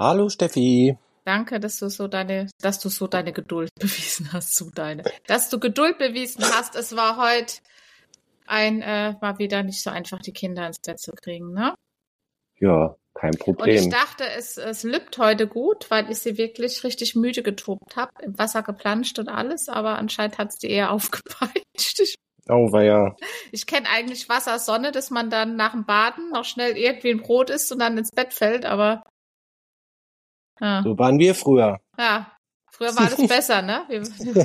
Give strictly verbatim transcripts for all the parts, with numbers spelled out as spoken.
Hallo Steffi. Danke, dass du so deine, dass du so deine Geduld bewiesen hast, so deine, dass du Geduld bewiesen hast. Es war heute ein, äh, war wieder nicht so einfach, die Kinder ins Bett zu kriegen, ne? Ja, kein Und ich Problem. dachte, es, es lübt heute gut, weil ich sie wirklich richtig müde getobt habe, im Wasser geplanscht und alles, aber anscheinend hat es die eher aufgepeitscht. Ich, Oh, war ja. ich kenne eigentlich Wasser, Sonne, dass man dann nach dem Baden noch schnell irgendwie ein Brot isst und dann ins Bett fällt, aber ja, So waren wir früher. ja. Früher war alles besser, ne? Wir,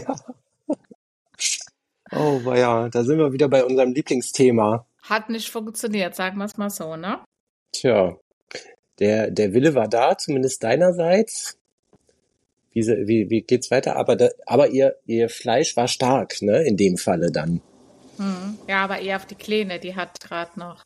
Oh, war ja. Da sind wir wieder bei unserem Lieblingsthema. hat nicht funktioniert, sagen wir es mal so, ne? Tja, der, der Wille war da, zumindest deinerseits. Wie, se- wie, wie geht's weiter? Aber, da, aber ihr, ihr Fleisch war stark, ne? In dem Falle dann. Hm. Ja, aber eher auf die Kleine, die hat gerade noch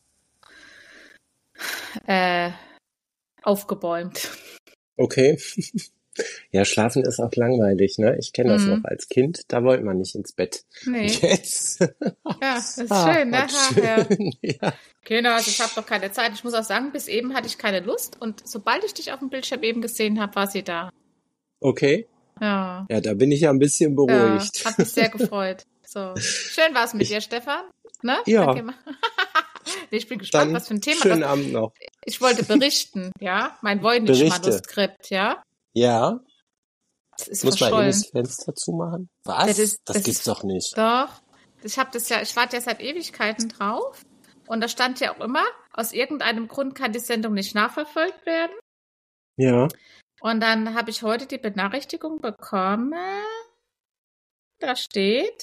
äh, aufgebäumt. Okay. Ja, schlafen ist auch langweilig, ne? Ich kenne das noch Hm. als Kind. Da wollte man nicht ins Bett. Nee, Jetzt. ja, das ist Ah, schön, ne? was Ach, ja. schön. Ja. Genau, also ich habe doch keine Zeit. Ich muss auch sagen, bis eben hatte ich keine Lust und sobald ich dich auf dem Bildschirm eben gesehen habe, war sie da. Okay. Ja, Ja, da bin ich ja ein bisschen ja, beruhigt. hat mich sehr gefreut. So, schön war es mit Ich, dir, Stefan. Ne? ja, Danke mal. Nee, ich bin gespannt, dann was für ein Thema schönen das. Abend noch. Ich wollte berichten, ja, mein Berichte. Voynich-Manuskript, ja, Ja, das ist ich muss mal eben das verschollen. Fenster zumachen. Das Was? ist, Das das gibt's ist doch nicht. doch. Ich habe das ja, ich warte ja seit Ewigkeiten drauf und da stand ja auch immer, aus irgendeinem Grund kann die Sendung nicht nachverfolgt werden. Ja. Und dann habe ich heute die Benachrichtigung bekommen, da steht,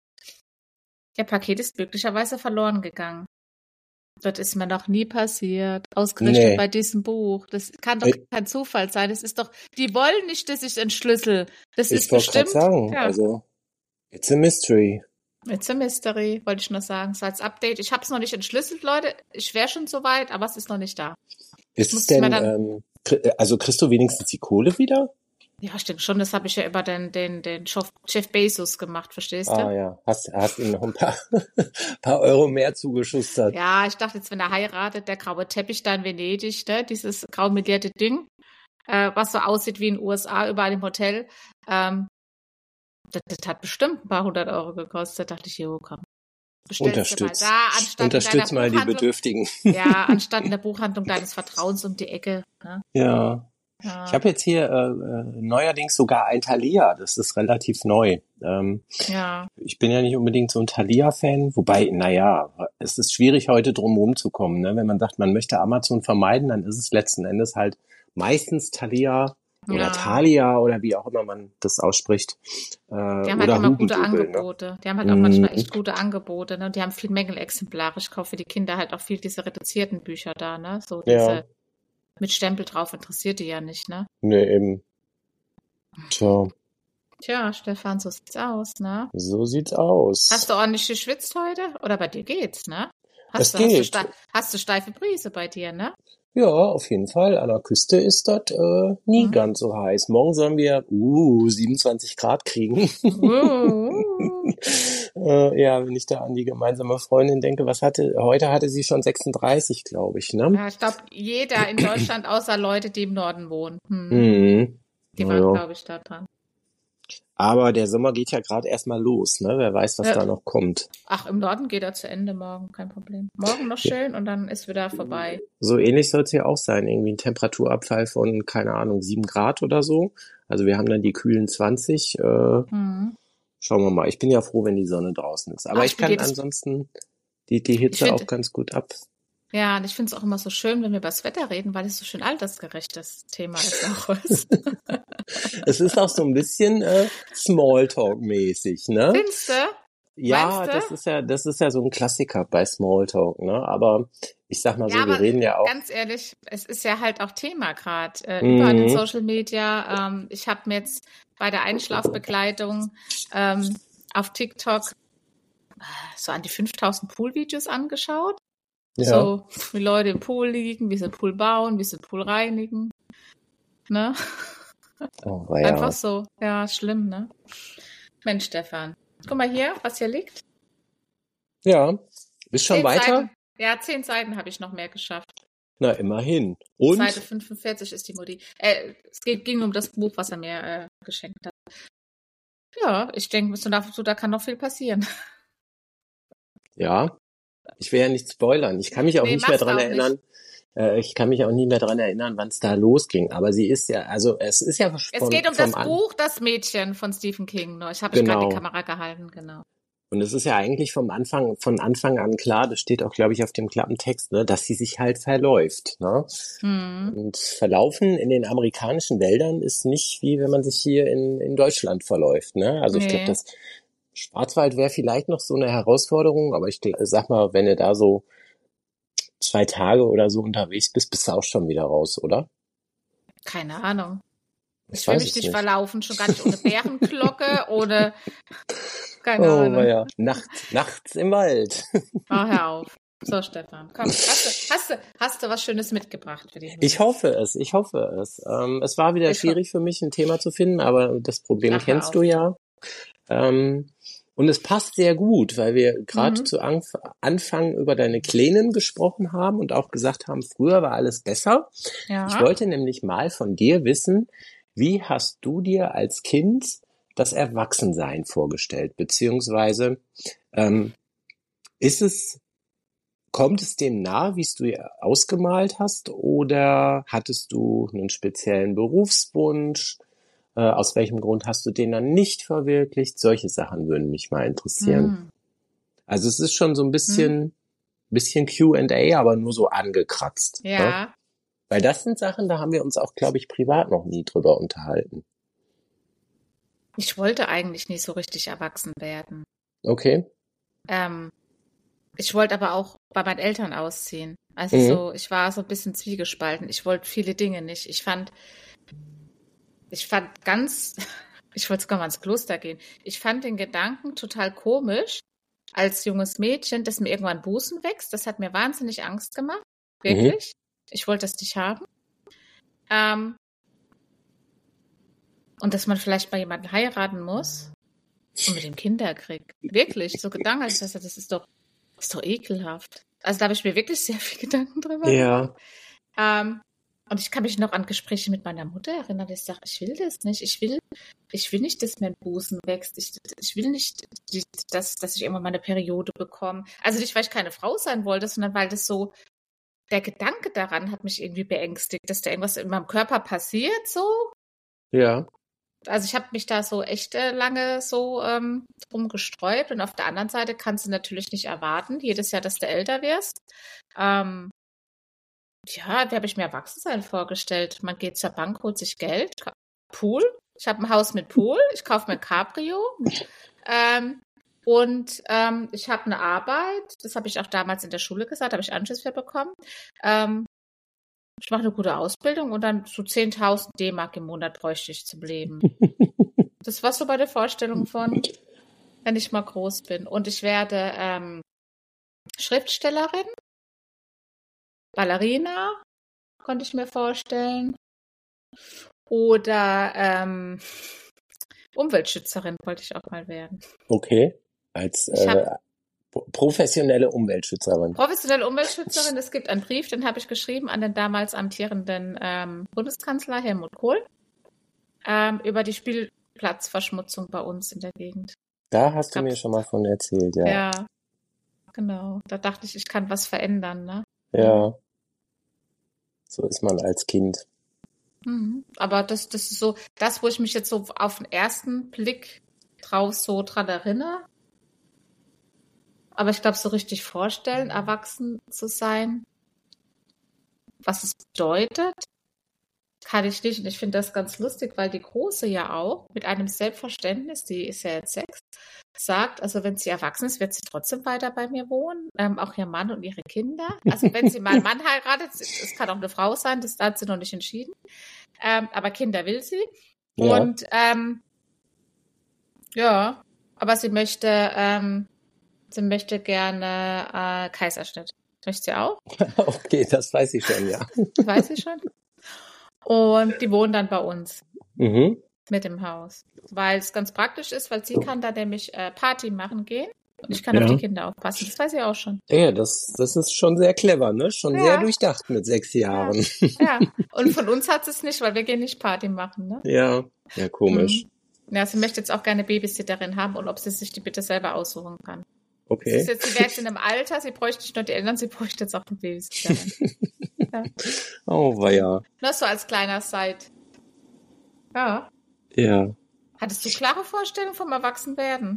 Ihr Paket ist möglicherweise verloren gegangen. Das ist mir noch nie passiert. Ausgerechnet Nee. bei diesem Buch. Das kann doch Ich, kein Zufall sein. Das ist doch, die wollen nicht, dass ich entschlüssel. Das ich ist wollte gerade bestimmt, sagen, ja, also, it's a mystery. it's a mystery, wollte ich nur sagen. So als Update. Ich habe es noch nicht entschlüsselt, Leute. Ich wäre schon soweit, aber es ist noch nicht da. Ist es Muss ich mir denn, dann, ähm, kri- also kriegst du wenigstens die Kohle wieder? ja, ich denke schon, das habe ich ja über den, den, den Jeff Jeff Bezos gemacht, verstehst Ah du? ja, hast, hast ihm noch ein paar, paar Euro mehr zugeschustert. Ja, ich dachte jetzt, wenn er heiratet, der graue Teppich da in Venedig, ne, dieses graumelierte Ding, äh, was so aussieht wie in den U S A überall im Hotel, ähm, das, das hat bestimmt ein paar hundert Euro gekostet. Da dachte ich, jo, komm, bestellst dir mal Unterstütz. da, anstatt in deiner Unterstütz mal die Buchhandlung, Bedürftigen. ja, anstatt in der Buchhandlung deines Vertrauens um die Ecke. Ne? Ja. Ich Ja, habe jetzt hier äh, äh, neuerdings sogar ein Thalia. Das ist relativ neu. Ähm, ja, ich bin ja nicht unbedingt so ein Thalia-Fan, wobei, naja, es ist schwierig, heute drum rumzukommen. Ne? Wenn man sagt, man möchte Amazon vermeiden, dann ist es letzten Endes halt meistens Thalia oder ja. Thalia oder wie auch immer man das ausspricht. Äh, Die haben halt oder immer gute Hugendubel. Ne? Angebote. Die haben halt auch manchmal Mm, echt gute Angebote. Ne? Die haben viel Mängelexemplare. Ich kaufe für die Kinder halt auch viel diese reduzierten Bücher da, ne? So ja, diese mit Stempel drauf interessiert die ja nicht, ne? ne, eben. Tja, Tja, Stefan, so sieht's aus, ne? so sieht's Hast aus. du ordentlich geschwitzt heute? Oder bei dir geht's, ne? Es Hast du, hast du, geht. ste hast du steife Brise bei dir, ne? Ja, auf jeden Fall. An der Küste ist das äh, nie Mhm. ganz so heiß. Morgen sollen wir uh, siebenundzwanzig Grad kriegen. Uh, äh, ja, wenn ich da an die gemeinsame Freundin denke, was hatte, heute hatte sie schon sechsunddreißig, glaube ich, ne? ja, ich glaube, jeder in Deutschland, außer Leute, die im Norden wohnen, hm, Mhm. die waren, Naja. glaube ich, da dran. Aber der Sommer geht ja gerade erstmal los, ne? Wer weiß, was Ja. da noch kommt. Ach, im Norden geht er zu Ende morgen, kein Problem. Morgen noch Ja. schön und dann ist wieder vorbei. So ähnlich soll es ja auch sein. Irgendwie ein Temperaturabfall von, keine Ahnung, sieben Grad oder so. Also wir haben dann die kühlen zwanzig. Äh, Hm. schauen wir mal. Ich bin ja froh, wenn die Sonne draußen ist. Aber Ach, ich ich bin kann jedes, ansonsten die, die ich Hitze finde, auch ganz gut ab. ja, und ich finde es auch immer so schön, wenn wir über das Wetter reden, weil es so schön altersgerechtes Thema ist auch ist. Es ist auch so ein bisschen äh, Smalltalk-mäßig, ne? Findest du? Ja, Meinst du? das ist ja, das ist ja so ein Klassiker bei Smalltalk, ne? Aber ich sag mal Ja, so, wir aber reden ja auch. ganz ehrlich, es ist ja halt auch Thema gerade. Äh, überall in Mhm. Social Media. Ähm, ich habe mir jetzt bei der Einschlafbegleitung ähm, auf TikTok so an die fünftausend Pool-Videos angeschaut. Ja. So, wie Leute im Pool liegen, wie sie den Pool bauen, wie sie den Pool reinigen. Ne? Oh, ja. Einfach so. Ja, schlimm, ne? Mensch, Stefan. Guck mal hier, was hier liegt. Ja. Bist schon Zehn weiter? Seiten. Ja, zehn Seiten habe ich noch mehr geschafft. Na, immerhin. Und? Seite fünfundvierzig ist die Mutti. Äh, es geht, ging um das Buch, was er mir äh, geschenkt hat. Ja, ich denke, so da, so, da kann noch viel passieren. Ja, ich will ja nicht spoilern. Ich kann mich auch Nee, nicht mehr machst du dran auch erinnern. Äh, ich kann mich auch nie mehr dran erinnern, wann es da losging. Aber sie ist ja, also es ist ja Es von, geht um vom das An- Buch Das Mädchen von Stephen King. Nur ich habe ich gerade Genau. die Kamera gehalten, genau. Und es ist ja eigentlich vom Anfang, von Anfang an klar, das steht auch, glaube ich, auf dem Klappentext, ne, dass sie sich halt verläuft. Ne? Hm. Und verlaufen in den amerikanischen Wäldern ist nicht wie wenn man sich hier in, in Deutschland verläuft. Ne? Also ich glaube, Nee. das Schwarzwald wäre vielleicht noch so eine Herausforderung, aber ich gl- sag mal, wenn du da so zwei Tage oder so unterwegs bist, bist du auch schon wieder raus, oder? Keine Ahnung. Ich Ich will weiß mich es nicht nicht. verlaufen, schon gar nicht ohne Bärenglocke, ohne, keine Oh, Ahnung. ja. Nachts, nachts im Wald. Oh, hör auf. So, Stefan, komm, hast du, hast du, hast du was Schönes mitgebracht für die Ich hoffe es, ich hoffe es. Ähm, es war wieder Ich schwierig für mich, ein Thema zu finden, aber das Problem Ach, hör kennst auf. du ja. Ähm, und es passt sehr gut, weil wir gerade Mhm. zu Anf- Anfang über deine Kleinen gesprochen haben und auch gesagt haben, früher war alles besser. Ja. Ich wollte nämlich mal von dir wissen, wie hast du dir als Kind das Erwachsensein vorgestellt? Beziehungsweise ähm, ist es, kommt es dem nahe, wie es du dir ausgemalt hast, oder hattest du einen speziellen Berufswunsch? Äh, aus welchem Grund hast du den dann nicht verwirklicht? Solche Sachen würden mich mal interessieren. Mhm. Also es ist schon so ein bisschen, bisschen Q and A, aber nur so angekratzt. Ne? Ja. Weil das sind Sachen, da haben wir uns auch, glaube ich, privat noch nie drüber unterhalten. Ich wollte eigentlich nie so richtig erwachsen werden. Okay. Ähm, ich wollte aber auch bei meinen Eltern ausziehen. Also Mhm. so, ich war so ein bisschen zwiegespalten. Ich wollte viele Dinge nicht. Ich fand, ich fand ganz, ich wollte sogar mal ins Kloster gehen. Ich fand den Gedanken total komisch, als junges Mädchen, dass mir irgendwann Busen wächst. Das hat mir wahnsinnig Angst gemacht. Wirklich. Ich wollte das nicht haben. Ähm, und dass man vielleicht mal jemanden heiraten muss und mit dem Kinder kriegt. Wirklich, so Gedanken. Also das das ist doch, das ist doch ekelhaft. Also da habe ich mir wirklich sehr viel Gedanken drüber gemacht. Ja. Ähm, und ich kann mich noch an Gespräche mit meiner Mutter erinnern, die sagt, ich will das nicht. Ich will, ich will nicht, dass mir ein Busen wächst. Ich, ich will nicht, die- dass, dass ich irgendwann mal eine Periode bekomme. Also nicht, weil ich keine Frau sein wollte, sondern weil das so, der Gedanke daran hat mich irgendwie beängstigt, dass da irgendwas in meinem Körper passiert, so. Ja. Also ich habe mich da so echt äh, lange so ähm, drum gesträubt. Und auf der anderen Seite kannst du natürlich nicht erwarten, jedes Jahr, dass du älter wirst. Ähm, ja, wie habe ich mir Erwachsensein vorgestellt? Man geht zur Bank, holt sich Geld, ka- Pool. Ich habe ein Haus mit Pool. Ich kaufe mir ein Cabrio. Ähm, und ähm, ich habe eine Arbeit. Das habe ich auch damals in der Schule gesagt, habe ich Anschluss für bekommen. Ähm, ich mache eine gute Ausbildung und dann so zehntausend D-Mark im Monat bräuchte ich zum Leben. Das war so bei der Vorstellung von, wenn ich mal groß bin. Und ich werde ähm, Schriftstellerin, Ballerina, konnte ich mir vorstellen. Oder ähm, Umweltschützerin wollte ich auch mal werden. Okay. Als Ich äh, hab- pro- professionelle Umweltschützerin. Professionelle Umweltschützerin, es gibt einen Brief, den habe ich geschrieben an den damals amtierenden ähm, Bundeskanzler Helmut Kohl ähm, über die Spielplatzverschmutzung bei uns in der Gegend. Da hast du Gab's- mir schon mal von erzählt, ja. Ja, genau. Da dachte ich, ich kann was verändern, ne? Ja. So ist man als Kind. Mhm. Aber das, das ist so, das, wo ich mich jetzt so auf den ersten Blick drauf so dran erinnere. Aber ich glaube, so richtig vorstellen, erwachsen zu sein, was es bedeutet, kann ich nicht. Und ich finde das ganz lustig, weil die Große ja auch mit einem Selbstverständnis, die ist ja jetzt sechs, sagt, also wenn sie erwachsen ist, wird sie trotzdem weiter bei mir wohnen, ähm, auch ihr Mann und ihre Kinder. Also wenn sie mal einen Mann heiratet, es kann auch eine Frau sein, das hat sie noch nicht entschieden, ähm, aber Kinder will sie. Ja. Und ähm, ja, aber sie möchte, ähm, sie möchte gerne äh, Kaiserschnitt. Möchte sie auch? Okay, das weiß ich schon, ja. Weiß ich schon. Und die wohnen dann bei uns Mhm. mit dem Haus. Weil es ganz praktisch ist, weil sie kann da nämlich äh, Party machen gehen. Und ich kann auf die Ja. Kinder aufpassen. Das weiß ich auch schon. Ja, das, das ist schon sehr clever, ne? Schon sehr Ja, durchdacht mit sechs ja, Jahren. ja. Und von uns hat sie es nicht, weil wir gehen nicht Party machen, ne? Ja, ja, komisch. Mhm. Ja, sie möchte jetzt auch gerne Babysitterin haben und ob sie sich die bitte selber aussuchen kann. Sie ist Okay. jetzt, sie wäre jetzt in einem Alter, sie bräuchte nicht nur die Eltern, sie bräuchte jetzt auch eine Babysitterin. Ja. Oh, weia. Nur so als kleiner Side. Ja. Ja. Hattest du klare Vorstellungen vom Erwachsenwerden?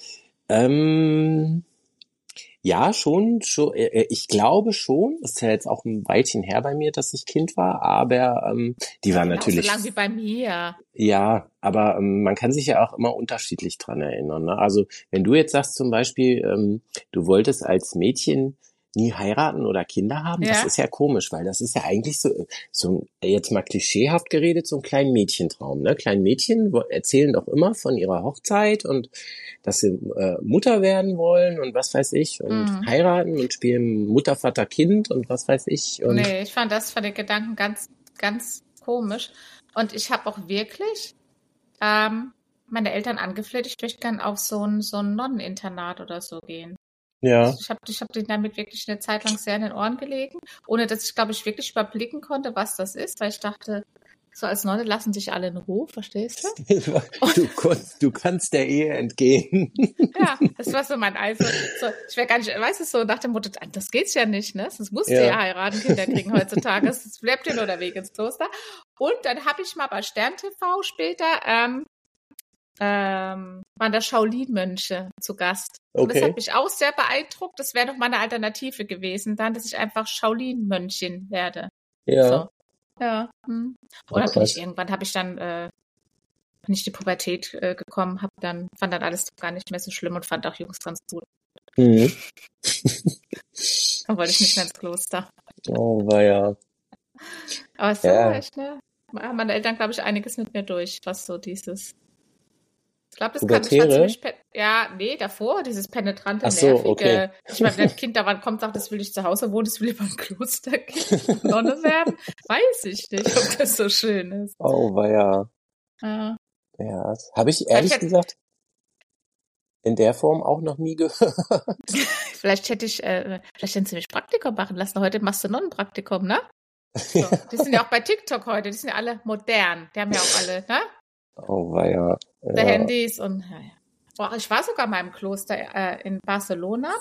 Ähm, ja, schon, schon, äh, ich glaube schon, das ist ja jetzt auch ein Weilchen her bei mir, dass ich Kind war, aber ähm, die war Genau so natürlich, lang wie bei mir. ja, aber ähm, man kann sich ja auch immer unterschiedlich dran erinnern, ne? Also wenn du jetzt sagst zum Beispiel, ähm, du wolltest als Mädchen nie heiraten oder Kinder haben, das Ja. ist ja komisch, weil das ist ja eigentlich so, so ein- jetzt mal klischeehaft geredet, so ein kleiner Mädchentraum, ne? Kleine Mädchen wo- erzählen doch immer von ihrer Hochzeit und dass sie äh, Mutter werden wollen und was weiß ich und Mhm. heiraten und spielen Mutter, Vater, Kind und was weiß ich und Nee, ich fand das von den Gedanken ganz, ganz komisch. Und ich habe auch wirklich ähm, meine Eltern angefleht, ich möchte gern auf so ein, so ein Nonneninternat oder so gehen. ja, Ich habe ich hab denen damit wirklich eine Zeit lang sehr in den Ohren gelegen, ohne dass ich, glaube ich, wirklich überblicken konnte, was das ist, weil ich dachte, so als Nonne lassen sich alle in Ruhe, verstehst du? du, konnt, du kannst der Ehe entgehen. Ja, das war so mein Eifel. So, ich wäre gar nicht, weißt du, so nach dem Motto, das geht's ja nicht, ne? Sonst musst du ja Ja. heiraten, Kinder kriegen heutzutage, es bleibt dir nur der Weg ins Kloster. Und dann habe ich mal bei Stern T V später, ähm, ähm, waren da Shaolin-Mönche zu Gast. Und das Okay. hat mich auch sehr beeindruckt. Das wäre doch meine Alternative gewesen, dann, dass ich einfach Shaolin-Mönchin werde. Ja, So. Ja. Hm. oh, Oder bin ich krass. irgendwann, habe ich dann, äh, bin ich in die Pubertät äh, gekommen, hab dann, fand dann alles gar nicht mehr so schlimm und fand auch Jungs ganz gut. Mhm. Dann wollte ich nicht mehr ins Kloster. Oh, weia. Aber so, Ja. echt, ne? Haben meine Eltern, glaube ich, einiges mit mir durch, was so dieses. Ich glaube, das kann ich war Pubertäre? ziemlich, pe- ja, nee, davor, dieses penetrante, Ach so, nervige. okay. Ich meine, wenn ein Kind da wann kommt, sagt, das will ich zu Hause wohnen, das will lieber im Kloster gehen, Nonne werden, weiß ich nicht, ob das so schön ist. Oh, weia. Ja. Ja, das habe ich Vielleicht ehrlich hätte, gesagt in der Form auch noch nie gehört. vielleicht hätte ich, äh, vielleicht hätten sie mich Praktikum machen lassen. Heute machst du Nonnenpraktikum, ne? So. Die sind ja auch bei TikTok heute, die sind ja alle modern. Die haben ja auch alle, ne? Oh, weia. Die Ja. Handys und, ja, ja. Boah, ich war sogar mal im Kloster äh, in Barcelona.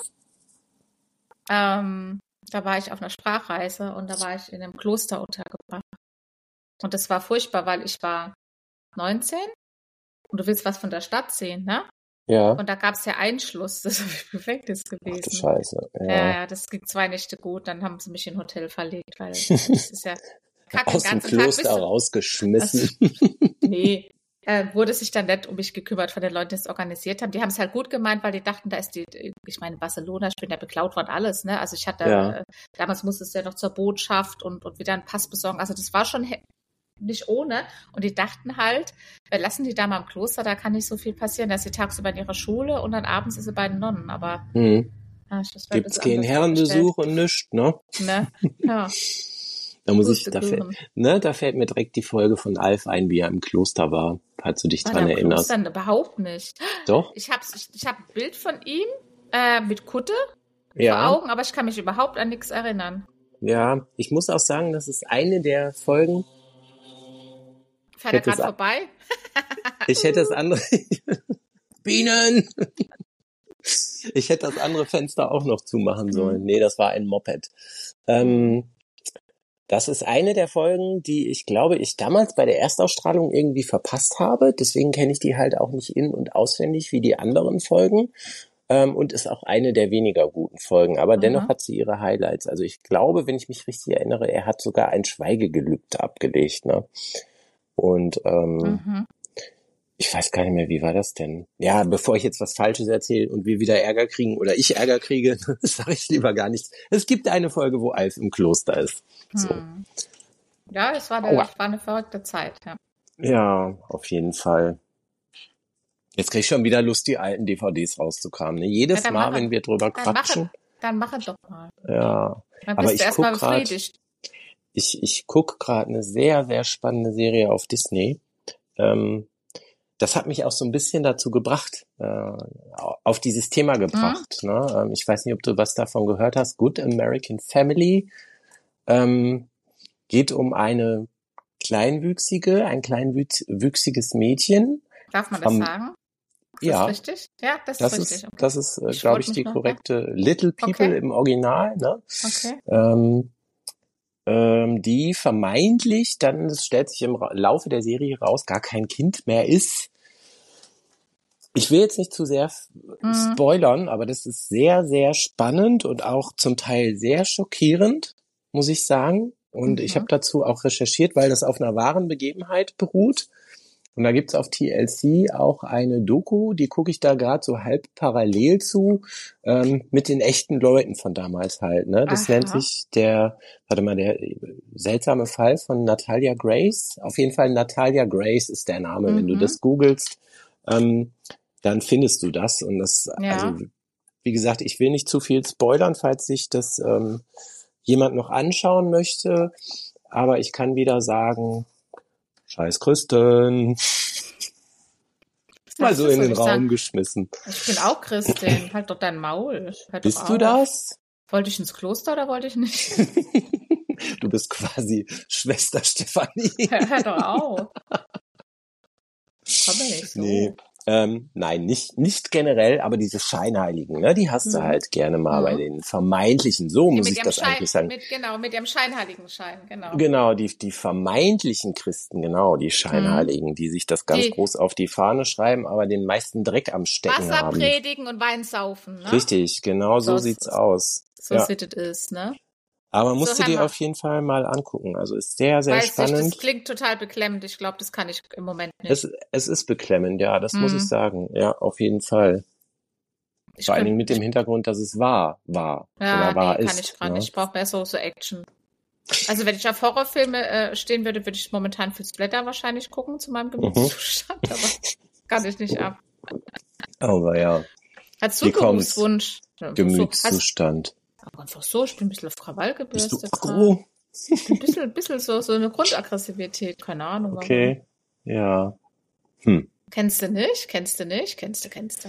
Ähm, da war ich auf einer Sprachreise und da war ich in einem Kloster untergebracht. Und das war furchtbar, weil ich war neunzehn und du willst was von der Stadt sehen, ne? Ja. Und da gab es ja Einschluss, das ist Gefängnis Ach du gewesen. Scheiße. Ja, Ja. ja, das ging zwei Nächte gut, dann haben sie mich in ein Hotel verlegt, weil das ist ja Kack den Aus dem ganzen Tag bist Kloster du. rausgeschmissen. Nee, äh, wurde sich dann nett um mich gekümmert von den Leuten, die es organisiert haben. Die haben es halt gut gemeint, weil die dachten, da ist die, ich meine, Barcelona, ich bin ja beklaut worden, alles, ne? Also ich hatte, Ja. äh, damals musste es ja noch zur Botschaft und, und wieder einen Pass besorgen. Also das war schon he- nicht ohne. Und die dachten halt, wir lassen die da mal im Kloster, da kann nicht so viel passieren. Da ist sie tagsüber in ihrer Schule und dann abends ist sie bei den Nonnen. Aber Hm. ja, ich das war ein Gibt's bisschen keinen anders vorgestellt. Herrenbesuch und nichts, ne? Ne? Ja, Da muss ich, da fällt, Pustekuchen. ne, da fällt mir direkt die Folge von Alf ein, wie er im Kloster war, falls du dich War dran der im erinnerst. Kloster überhaupt nicht. Doch? Ich habe ich, ich hab ein Bild von ihm äh, mit Kutte vor Ja. Augen, aber ich kann mich überhaupt an nichts erinnern. Ja. Ich muss auch sagen, das ist eine der Folgen. Ich Fährt er hätte es, gerade vorbei? ich hätte das andere, Bienen! Ich hätte das andere Fenster auch noch zumachen sollen. Hm. Nee, das war ein Moped. Ähm, das ist eine der Folgen, die ich glaube, ich damals bei der Erstausstrahlung irgendwie verpasst habe. Deswegen kenne ich die halt auch nicht in- und auswendig wie die anderen Folgen. Ähm, und ist auch eine der weniger guten Folgen. Aber dennoch Mhm. hat sie ihre Highlights. Also ich glaube, wenn ich mich richtig erinnere, er hat sogar ein Schweigegelübde abgelegt. Ne? Und ähm, Mhm. ich weiß gar nicht mehr, wie war das denn? Ja, bevor ich jetzt was Falsches erzähle und wir wieder Ärger kriegen oder ich Ärger kriege, sage ich lieber gar nichts. Es gibt eine Folge, wo Alf im Kloster ist. So. Hm. Ja, es war, eine, Aua. war eine verrückte Zeit. Ja. Ja, auf jeden Fall. Jetzt krieg ich schon wieder Lust, die alten D V Ds rauszukramen. Ne? Ja, Jedes dann Mal, mache, wenn wir drüber dann mache, quatschen. dann mache doch mal. Ja, Dann aber bist du ich erstmal guck grad, befriedigt. ich, ich guck gerade eine sehr, sehr spannende Serie auf Disney. Ähm, das hat mich auch so ein bisschen dazu gebracht, äh, auf dieses Thema gebracht. Mhm. Ne? Ähm, ich weiß nicht, ob du was davon gehört hast. Good American Family ähm, geht um eine kleinwüchsige, ein kleinwüchsiges Mädchen. Darf man das Vom, sagen? Ist das ja, richtig? Ja, das ist das richtig. ist, Okay. das ist, äh, Ich glaube wollte ich, mich die nur, ja. korrekte Little People Okay. im Original. Ne? Okay. Ähm, ähm, die vermeintlich, dann es stellt sich im Ra- Laufe der Serie raus, gar kein Kind mehr ist. Ich will jetzt nicht zu sehr f- Mhm. spoilern, aber das ist sehr, sehr spannend und auch zum Teil sehr schockierend, muss ich sagen. Und ich habe Mhm. dazu auch recherchiert, weil das auf einer wahren Begebenheit beruht. Und da gibt's auf T L C auch eine Doku, die gucke ich da gerade so halb parallel zu, ähm, mit den echten Leuten von damals halt. Ne? Das nennt Aha. sich der, warte mal, der seltsame Fall von Natalia Grace. Auf jeden Fall Natalia Grace ist der Name. Wenn du Mhm. das googelst, ähm, dann findest du das. Und das, also Ja. wie gesagt, ich will nicht zu viel spoilern, falls sich das ähm, jemand noch anschauen möchte. Aber ich kann wieder sagen, scheiß Christen. Mal Sagst so du, in soll den ich sagen? Raum geschmissen. Ich bin auch Christin. Halt doch dein Maul. Hör doch Bist du auf. das? Wollte ich ins Kloster oder wollte ich nicht? Du bist quasi Schwester Stefanie. Hör, hör doch auf. Komm mir nicht so. Nee. Ähm, nein, nicht, nicht generell, aber diese Scheinheiligen, ne, die hast du Mhm. halt gerne mal bei Mhm. den vermeintlichen, so Die muss mit ich ihrem das Schein, eigentlich sagen. mit, genau, mit ihrem scheinheiligen Schein, genau. Genau, die, die vermeintlichen Christen, genau, die Mhm. Scheinheiligen, die sich das ganz Die groß auf die Fahne schreiben, aber den meisten Dreck am Stecken Wasser haben. predigen und Wein saufen, ne? Richtig, genau so So, sieht's aus. so Ja, sieht es ist, ne? aber So, musst du hör dir mal. auf jeden Fall mal angucken. Also ist sehr, sehr Weiß ich, das spannend. klingt total beklemmend. Ich glaube, das kann ich im Moment nicht. Es, es ist beklemmend, ja, das muss ich Hm. sagen. Ja, auf jeden Fall. Ich Vor allen Dingen könnte, mit dem ich, Hintergrund, dass es wahr war ja, oder wahr nee, kann ich ist. gerade nicht. Ne? Ich brauche mehr so, so Action. Also wenn ich auf Horrorfilme äh, stehen würde, würde ich momentan für Splatter wahrscheinlich gucken zu meinem Mhm. Gemütszustand, aber kann ich nicht ab. Aber ja, Hast du wie einen kommt's? Berufswunsch? Ja, so, hast, Gemütszustand. aber einfach so, ich bin ein bisschen auf Krawall Bist du gebürstet gerade. aggro? Ich bin ein bisschen, ein bisschen so, so eine Grundaggressivität, keine Ahnung warum. Okay, ja. Hm. Kennst du nicht? Kennst du nicht? Kennst du, kennst du.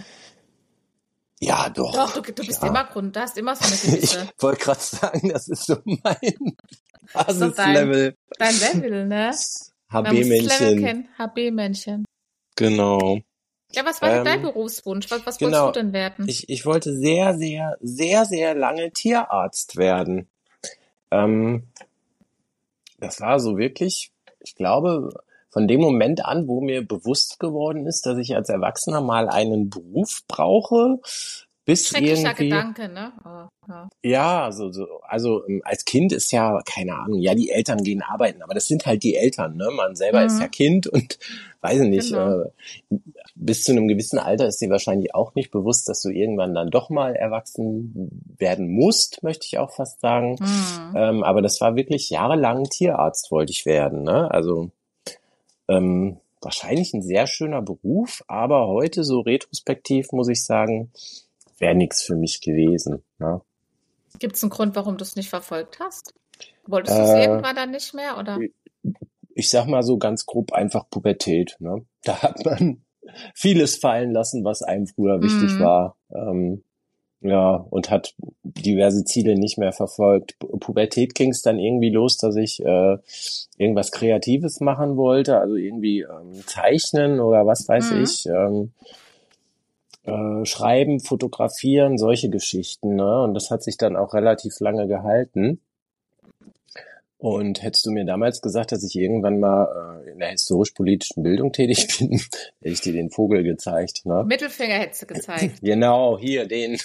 Ja, Doch, doch. du, du bist Ja. immer Grund, du hast immer so eine Ich gewisse. wollte gerade sagen, das ist so mein Ist doch dein, Basislevel. dein Level, ne? Man muss das Level H B-Männchen. kennen. H B-Männchen. Genau. Ja, was war denn dein Ähm, Berufswunsch? Was, was wolltest genau. du denn werden? Ich, ich wollte sehr, sehr, sehr, sehr lange Tierarzt werden. Ähm, das war so wirklich, ich glaube, von dem Moment an, wo mir bewusst geworden ist, dass ich als Erwachsener mal einen Beruf brauche, bis Schrecklicher irgendwie, Gedanke, ne? Oh, ja. ja, so, so, also ähm, als Kind ist ja, keine Ahnung, ja, die Eltern gehen arbeiten, aber das sind halt die Eltern, ne? Man selber ist ja Mhm, Kind und weiß ich nicht, genau. äh, bis zu einem gewissen Alter ist dir wahrscheinlich auch nicht bewusst, dass du irgendwann dann doch mal erwachsen werden musst, möchte ich auch fast sagen. Mhm. Ähm, aber das war wirklich jahrelang Tierarzt wollte ich werden, ne? Also ähm, wahrscheinlich ein sehr schöner Beruf, aber heute so retrospektiv muss ich sagen, wäre nichts für mich gewesen. Ne? Gibt es einen Grund, warum du es nicht verfolgt hast? Wolltest du es Äh, irgendwann dann nicht mehr, oder? ich sag mal so ganz grob einfach Pubertät. Ne? Da hat man vieles fallen lassen, was einem früher wichtig Mhm. war. Ähm, ja, und hat diverse Ziele nicht mehr verfolgt. Pu- Pubertät ging es dann irgendwie los, dass ich äh, irgendwas Kreatives machen wollte, also irgendwie ähm, zeichnen oder was weiß Mhm. ich. Ähm, äh, schreiben, fotografieren, solche Geschichten, ne? Und das hat sich dann auch relativ lange gehalten. Und hättest du mir damals gesagt, dass ich irgendwann mal äh, in der historisch-politischen Bildung tätig bin, hätte ich dir den Vogel gezeigt, ne? Mittelfinger hättest du gezeigt. Genau, hier, den.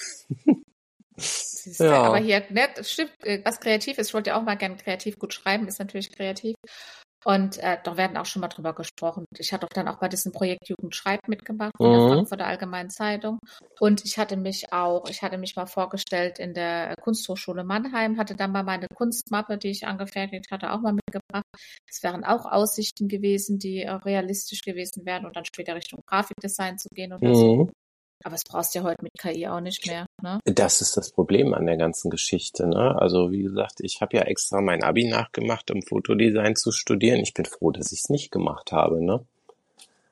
Siehst du, aber Ja. hier, ne, das stimmt, äh, was kreativ ist, ich wollte ja auch mal gerne kreativ gut schreiben, ist natürlich kreativ. Und äh, da werden auch schon mal drüber gesprochen. Ich hatte auch dann auch bei diesem Projekt Jugend schreibt mitgemacht von der Mhm. Frankfurter Allgemeinen Zeitung. Und ich hatte mich auch, ich hatte mich mal vorgestellt in der Kunsthochschule Mannheim, hatte dann mal meine Kunstmappe, die ich angefertigt hatte, auch mal mitgebracht. Es wären auch Aussichten gewesen, die äh, realistisch gewesen wären und dann später Richtung Grafikdesign zu gehen oder so. Mhm. Aber es brauchst du ja heute mit K I auch nicht mehr, ne? Das ist das Problem an der ganzen Geschichte, ne? Also wie gesagt, ich habe ja extra mein Abi nachgemacht, um Fotodesign zu studieren. Ich bin froh, dass ich es nicht gemacht habe, ne?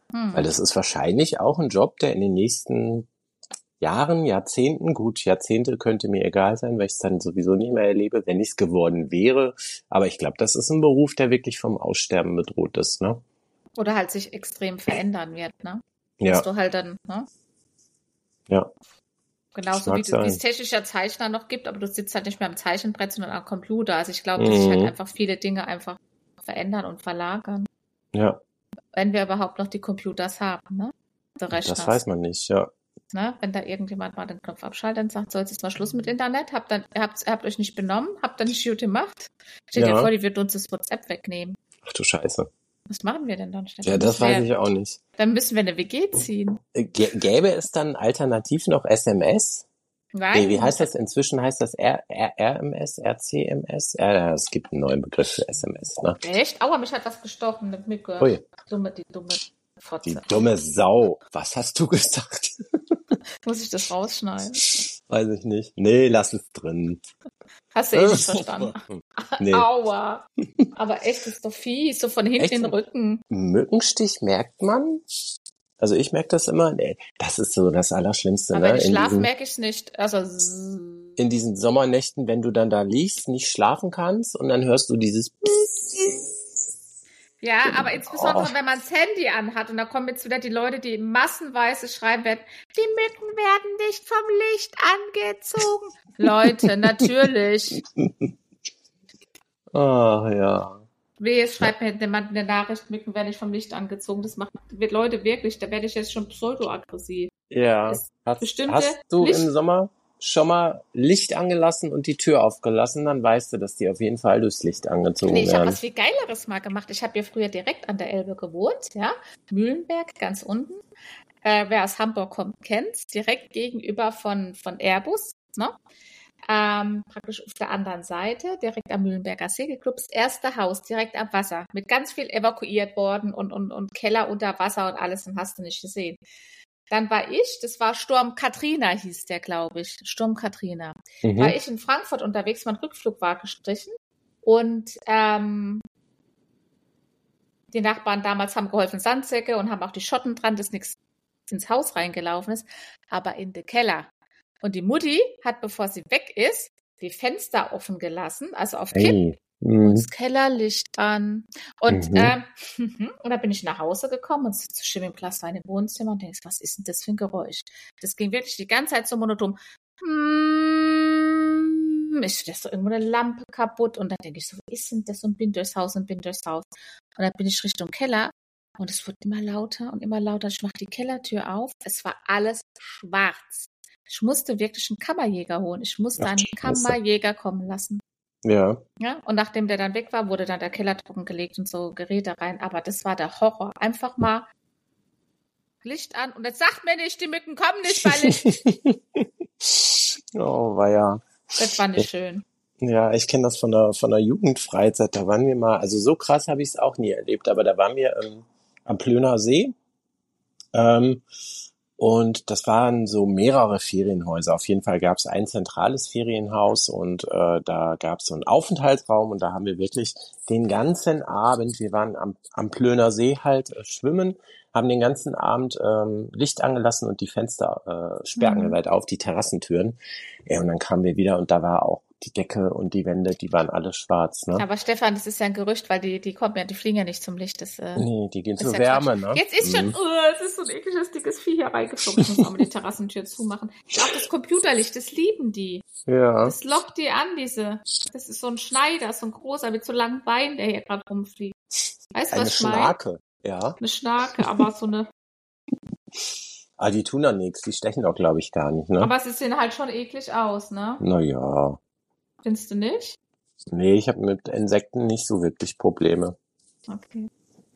Weil das ist wahrscheinlich auch ein Job, der in den nächsten Jahren, Jahrzehnten, gut, Jahrzehnte könnte mir egal sein, weil ich es dann sowieso nicht mehr erlebe, wenn ich es geworden wäre. Aber ich glaube, das ist ein Beruf, der wirklich vom Aussterben bedroht ist, ne? Oder halt sich extrem verändern wird, ne? Dass Ja, du halt dann, ne? ja, Genauso wie mag du- wie es sein. technischer Zeichner noch gibt, aber du sitzt halt nicht mehr am Zeichenbrett, sondern am Computer. Also ich glaube, dass sich halt Mhm. einfach viele Dinge einfach verändern und verlagern, Ja, wenn wir überhaupt noch die Computers haben, ne? Die das Rechners. weiß man nicht, ja. Ne? Wenn da irgendjemand mal den Knopf abschaltet und sagt, so, jetzt ist mal Schluss mit Internet, habt, dann, ihr habt, ihr habt euch nicht benommen, habt dann nicht gut gemacht. Stell dir Ja. vor, die würden uns das WhatsApp wegnehmen. Ach du Scheiße. Was machen wir denn dann? Stefan? Ja, das Müssen weiß wir, ich auch nicht. Dann müssen wir eine W G ziehen. Äh, gä- Gäbe es dann alternativ noch S M S? Nein? Nee, wie heißt das? Inzwischen heißt das R R RMS, R C M S? Ja, es gibt einen neuen Begriff für S M S, ne? Echt? Aua, mich hat was gestochen. Eine Mücke. Ui, Dumme, die dumme die Fotze. dumme Sau. Was hast du gesagt? Muss ich das rausschneiden? Weiß ich nicht. Nee, lass es drin. Hast du eh nicht verstanden. Nee. Aua. Aber echt, das ist doch fies. So von hinten Echt? in den Rücken. Mückenstich merkt man? Also ich merke das immer. Nee, das ist so das Allerschlimmste, Aber ne? wenn ich In schlafe, diesen, merke ich es nicht. Also, zzz. in diesen Sommernächten, wenn du dann da liegst, nicht schlafen kannst und dann hörst du dieses Ja, aber insbesondere, Oh. wenn man das Handy anhat und da kommen jetzt wieder die Leute, die massenweise schreiben werden, die Mücken werden nicht vom Licht angezogen. Leute, natürlich. Ah, ja. Wehe, es schreibt mir jemand eine Nachricht, Mücken werden nicht vom Licht angezogen. Das macht Leute wirklich, da werde ich jetzt schon pseudoaggressiv. Ja. Es Hast, bestimmte hast du Licht- im Sommer schon mal Licht angelassen und die Tür aufgelassen? Dann weißt du, dass die auf jeden Fall durchs Licht angezogen Nee, ich habe werden. was viel Geileres mal gemacht. Ich habe ja früher direkt an der Elbe gewohnt, ja. Mühlenberg, ganz unten. Äh, wer aus Hamburg kommt, kennt's. Direkt gegenüber von, von Airbus, ne? Ähm, praktisch auf der anderen Seite, direkt am Mühlenberger Segelclub, das erste Haus, direkt am Wasser, mit ganz viel evakuiert worden und, und, und Keller unter Wasser und alles, und hast du nicht gesehen. Dann war ich, das war Sturm Katrina, hieß der, glaube ich. Sturm Katrina. Mhm. War ich in Frankfurt unterwegs, mein Rückflug war gestrichen und ähm, die Nachbarn damals haben geholfen, Sandsäcke, und haben auch die Schotten dran, dass nichts ins Haus reingelaufen ist, aber in den Keller. Und die Mutti hat, bevor sie weg ist, die Fenster offen gelassen, also auf Kipp, Hey. und Mhm. das Kellerlicht an. Und, Mhm. ähm, und dann bin ich nach Hause gekommen und sitze schön im Glas Wein im Wohnzimmer und denkst, was ist denn das für ein Geräusch? Das ging wirklich die ganze Zeit so monoton. Hm, ist das so irgendwo eine Lampe kaputt? Und dann denke ich so, was ist denn das? Und bin durchs Haus und bin durchs Haus. Und dann bin ich Richtung Keller und es wurde immer lauter und immer lauter. Ich mache die Kellertür auf. Es war alles schwarz. Ich musste wirklich einen Kammerjäger holen. Ich musste Ach, einen Scheiße. Kammerjäger kommen lassen. Ja. Ja, und nachdem der dann weg war, wurde dann der Keller trockengelegt und so Geräte rein. Aber das war der Horror. Einfach mal Licht an. Und jetzt sagt mir nicht, die Mücken kommen nicht bei Licht. Oh, war ja. Das war nicht schön. Ja, ich kenne das von der von der Jugendfreizeit. Da waren wir mal, also so krass habe ich es auch nie erlebt, aber da waren wir ähm, am Plöner See. Ähm, und das waren so mehrere Ferienhäuser. Auf jeden Fall gab es ein zentrales Ferienhaus und äh, da gab es so einen Aufenthaltsraum und da haben wir wirklich den ganzen Abend, wir waren am, am Plöner See halt äh, schwimmen, haben den ganzen Abend ähm, Licht angelassen und die Fenster äh, sperrangelweit Mhm. auf, die Terrassentüren. Ja, und dann kamen wir wieder und da war auch die Decke und die Wände, die waren alle schwarz, ne? Aber Stefan, das ist ja ein Gerücht, weil die, die kommen ja, die fliegen ja nicht zum Licht. Das, äh, Nee, die gehen ist zur ja Wärme, Quatsch. ne? Jetzt ist schon, Mhm. uh, es ist so ein ekliges, dickes Vieh hier reingeflogen. Ich muss auch mal die Terrassentür zumachen. Auch das Computerlicht, das lieben die. Ja. Das lockt die an, diese. Das ist so ein Schneider, so ein großer mit so langen Beinen, der hier gerade rumfliegt. Weißt du, Eine was ich meine? Schnake, ja. Eine Schnake, aber so eine. Ah, die tun da nichts, die stechen doch, glaube ich, gar nicht, ne? Aber sie sehen halt schon eklig aus, ne? Naja. Findest du nicht? Nee, ich habe mit Insekten nicht so wirklich Probleme. Okay.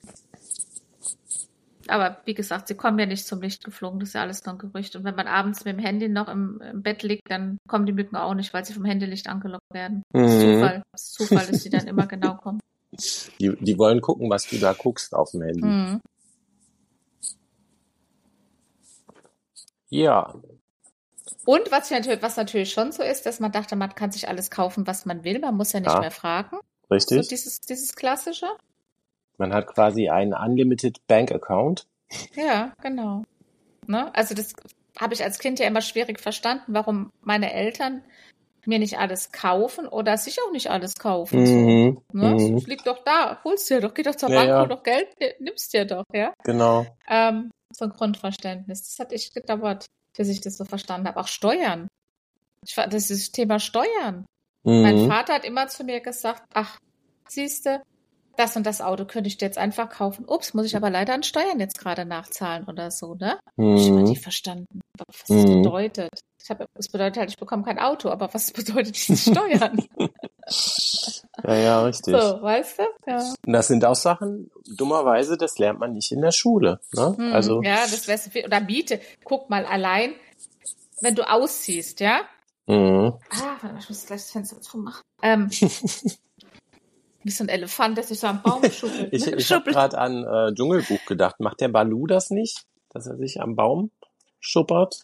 Aber wie gesagt, sie kommen ja nicht zum Licht geflogen, das ist ja alles nur ein Gerücht. Und wenn man abends mit dem Handy noch im, im Bett liegt, dann kommen die Mücken auch nicht, weil sie vom Handylicht angelockt werden. Das ist Mhm. Zufall. Das ist Zufall, dass sie dann immer genau kommen. Die, die wollen gucken, was du da guckst auf dem Handy. Mhm. Ja. Und was, natürlich, was natürlich schon so ist, dass man dachte, man kann sich alles kaufen, was man will. Man muss ja nicht Ja. mehr fragen. So Richtig. dieses, dieses Klassische. Man hat quasi einen Unlimited Bank Account. Ja, genau. Ne? Also das habe ich als Kind ja immer schwierig verstanden, warum meine Eltern mir nicht alles kaufen oder sich auch nicht alles kaufen. So. Mhm. Ne? Es Mhm. liegt doch da, holst dir doch, geh doch zur Ja, Bank, hol ja, doch Geld, nimmst dir doch, ja. genau. Ähm, so ein Grundverständnis. Das hat echt gedauert, bis ich das so verstanden habe. Auch Steuern. Ich, war- das ist das Thema Steuern. Mein Mhm. Vater hat immer zu mir gesagt, ach, siehste, das und das Auto könnte ich dir jetzt einfach kaufen. Ups, muss ich aber leider an Steuern jetzt gerade nachzahlen oder so, ne? Hab ich immer nie Mhm. verstanden, was das Mhm. bedeutet. Ich habe, es bedeutet halt, ich bekomme kein Auto, aber was bedeutet diese Steuern? Ja, ja, richtig. So, weißt du? Ja. Und das sind auch Sachen, dummerweise, das lernt man nicht in der Schule. Ne? Hm, Also, ja, das wäre so viel. Oder Miete. Guck mal, allein, wenn du ausziehst, ja? mhm. Ah, warte mal, ich muss gleich das Fenster zumachen. Ähm, wie so ein Elefant, der sich so am Baum schuppelt. Ich, Ne? ich habe Schuppelt. gerade an äh, Dschungelbuch gedacht. Macht der Balu das nicht, dass er sich am Baum schuppert?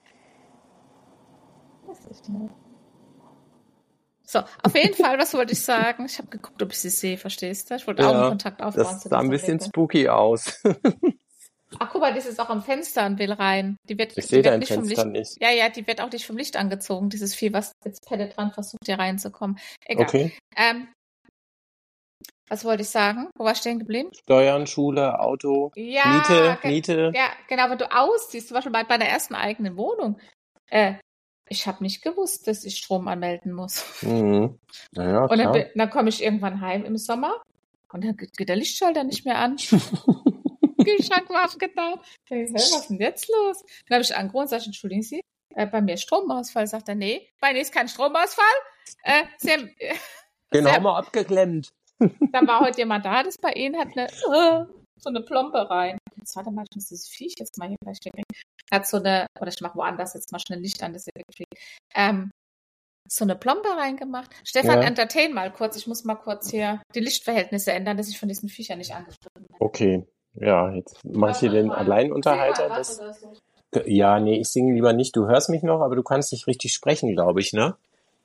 So, auf jeden Fall, was wollte ich sagen? Ich habe geguckt, ob ich sie sehe, verstehst du? Ich wollte Ja, Augenkontakt aufbauen das zu sah ein dieser bisschen Lücke. spooky aus. Ach, guck mal, die ist jetzt auch am Fenster und will rein. Die wird, Ich die sehe wird dein nicht vom Fenster Licht, nicht. ja, ja, die wird auch nicht vom Licht angezogen, dieses Vieh, was jetzt penetrant versucht, hier reinzukommen. Egal. Okay. Ähm, was wollte ich sagen? Wo war ich stehen geblieben? Steuern, Schule, Auto, Ja, Miete, ge Miete. ja, genau, wenn du ausziehst, zum Beispiel bei meiner ersten eigenen Wohnung. Äh, ich habe nicht gewusst, dass ich Strom anmelden muss. Mhm. Naja, Und dann, klar. bin- dann komme ich irgendwann heim im Sommer und dann geht geht der Lichtschalter nicht mehr an. Kühlschrank war abgetaut. Ich denke, hä, was ist denn jetzt los? Dann habe ich angerufen und sage, entschuldigen Sie, äh, bei mir ist Stromausfall. Sagt er, nee, bei mir ist kein Stromausfall. Äh, Sie haben, äh, Den Sie haben haben, wir abgeklemmt. da war heute jemand da, das bei Ihnen hat eine, äh, so eine Plombe rein. Jetzt warte mal, ich muss dieses Viech jetzt mal hier gleich wegbringen. Hat so eine, oder ich mache woanders jetzt mal schnell Licht an, das ist irgendwie, ähm, so eine Plombe reingemacht. Stefan, Ja, entertain mal kurz. Ich muss mal kurz hier die Lichtverhältnisse ändern, dass ich von diesen Viechern nicht angegriffen werde. okay. Ja, jetzt mache ich hier den Sing mal Alleinunterhalter. was Das, oder so. ja, nee, ich singe lieber nicht. Du hörst mich noch, aber du kannst nicht richtig sprechen, glaube ich, ne?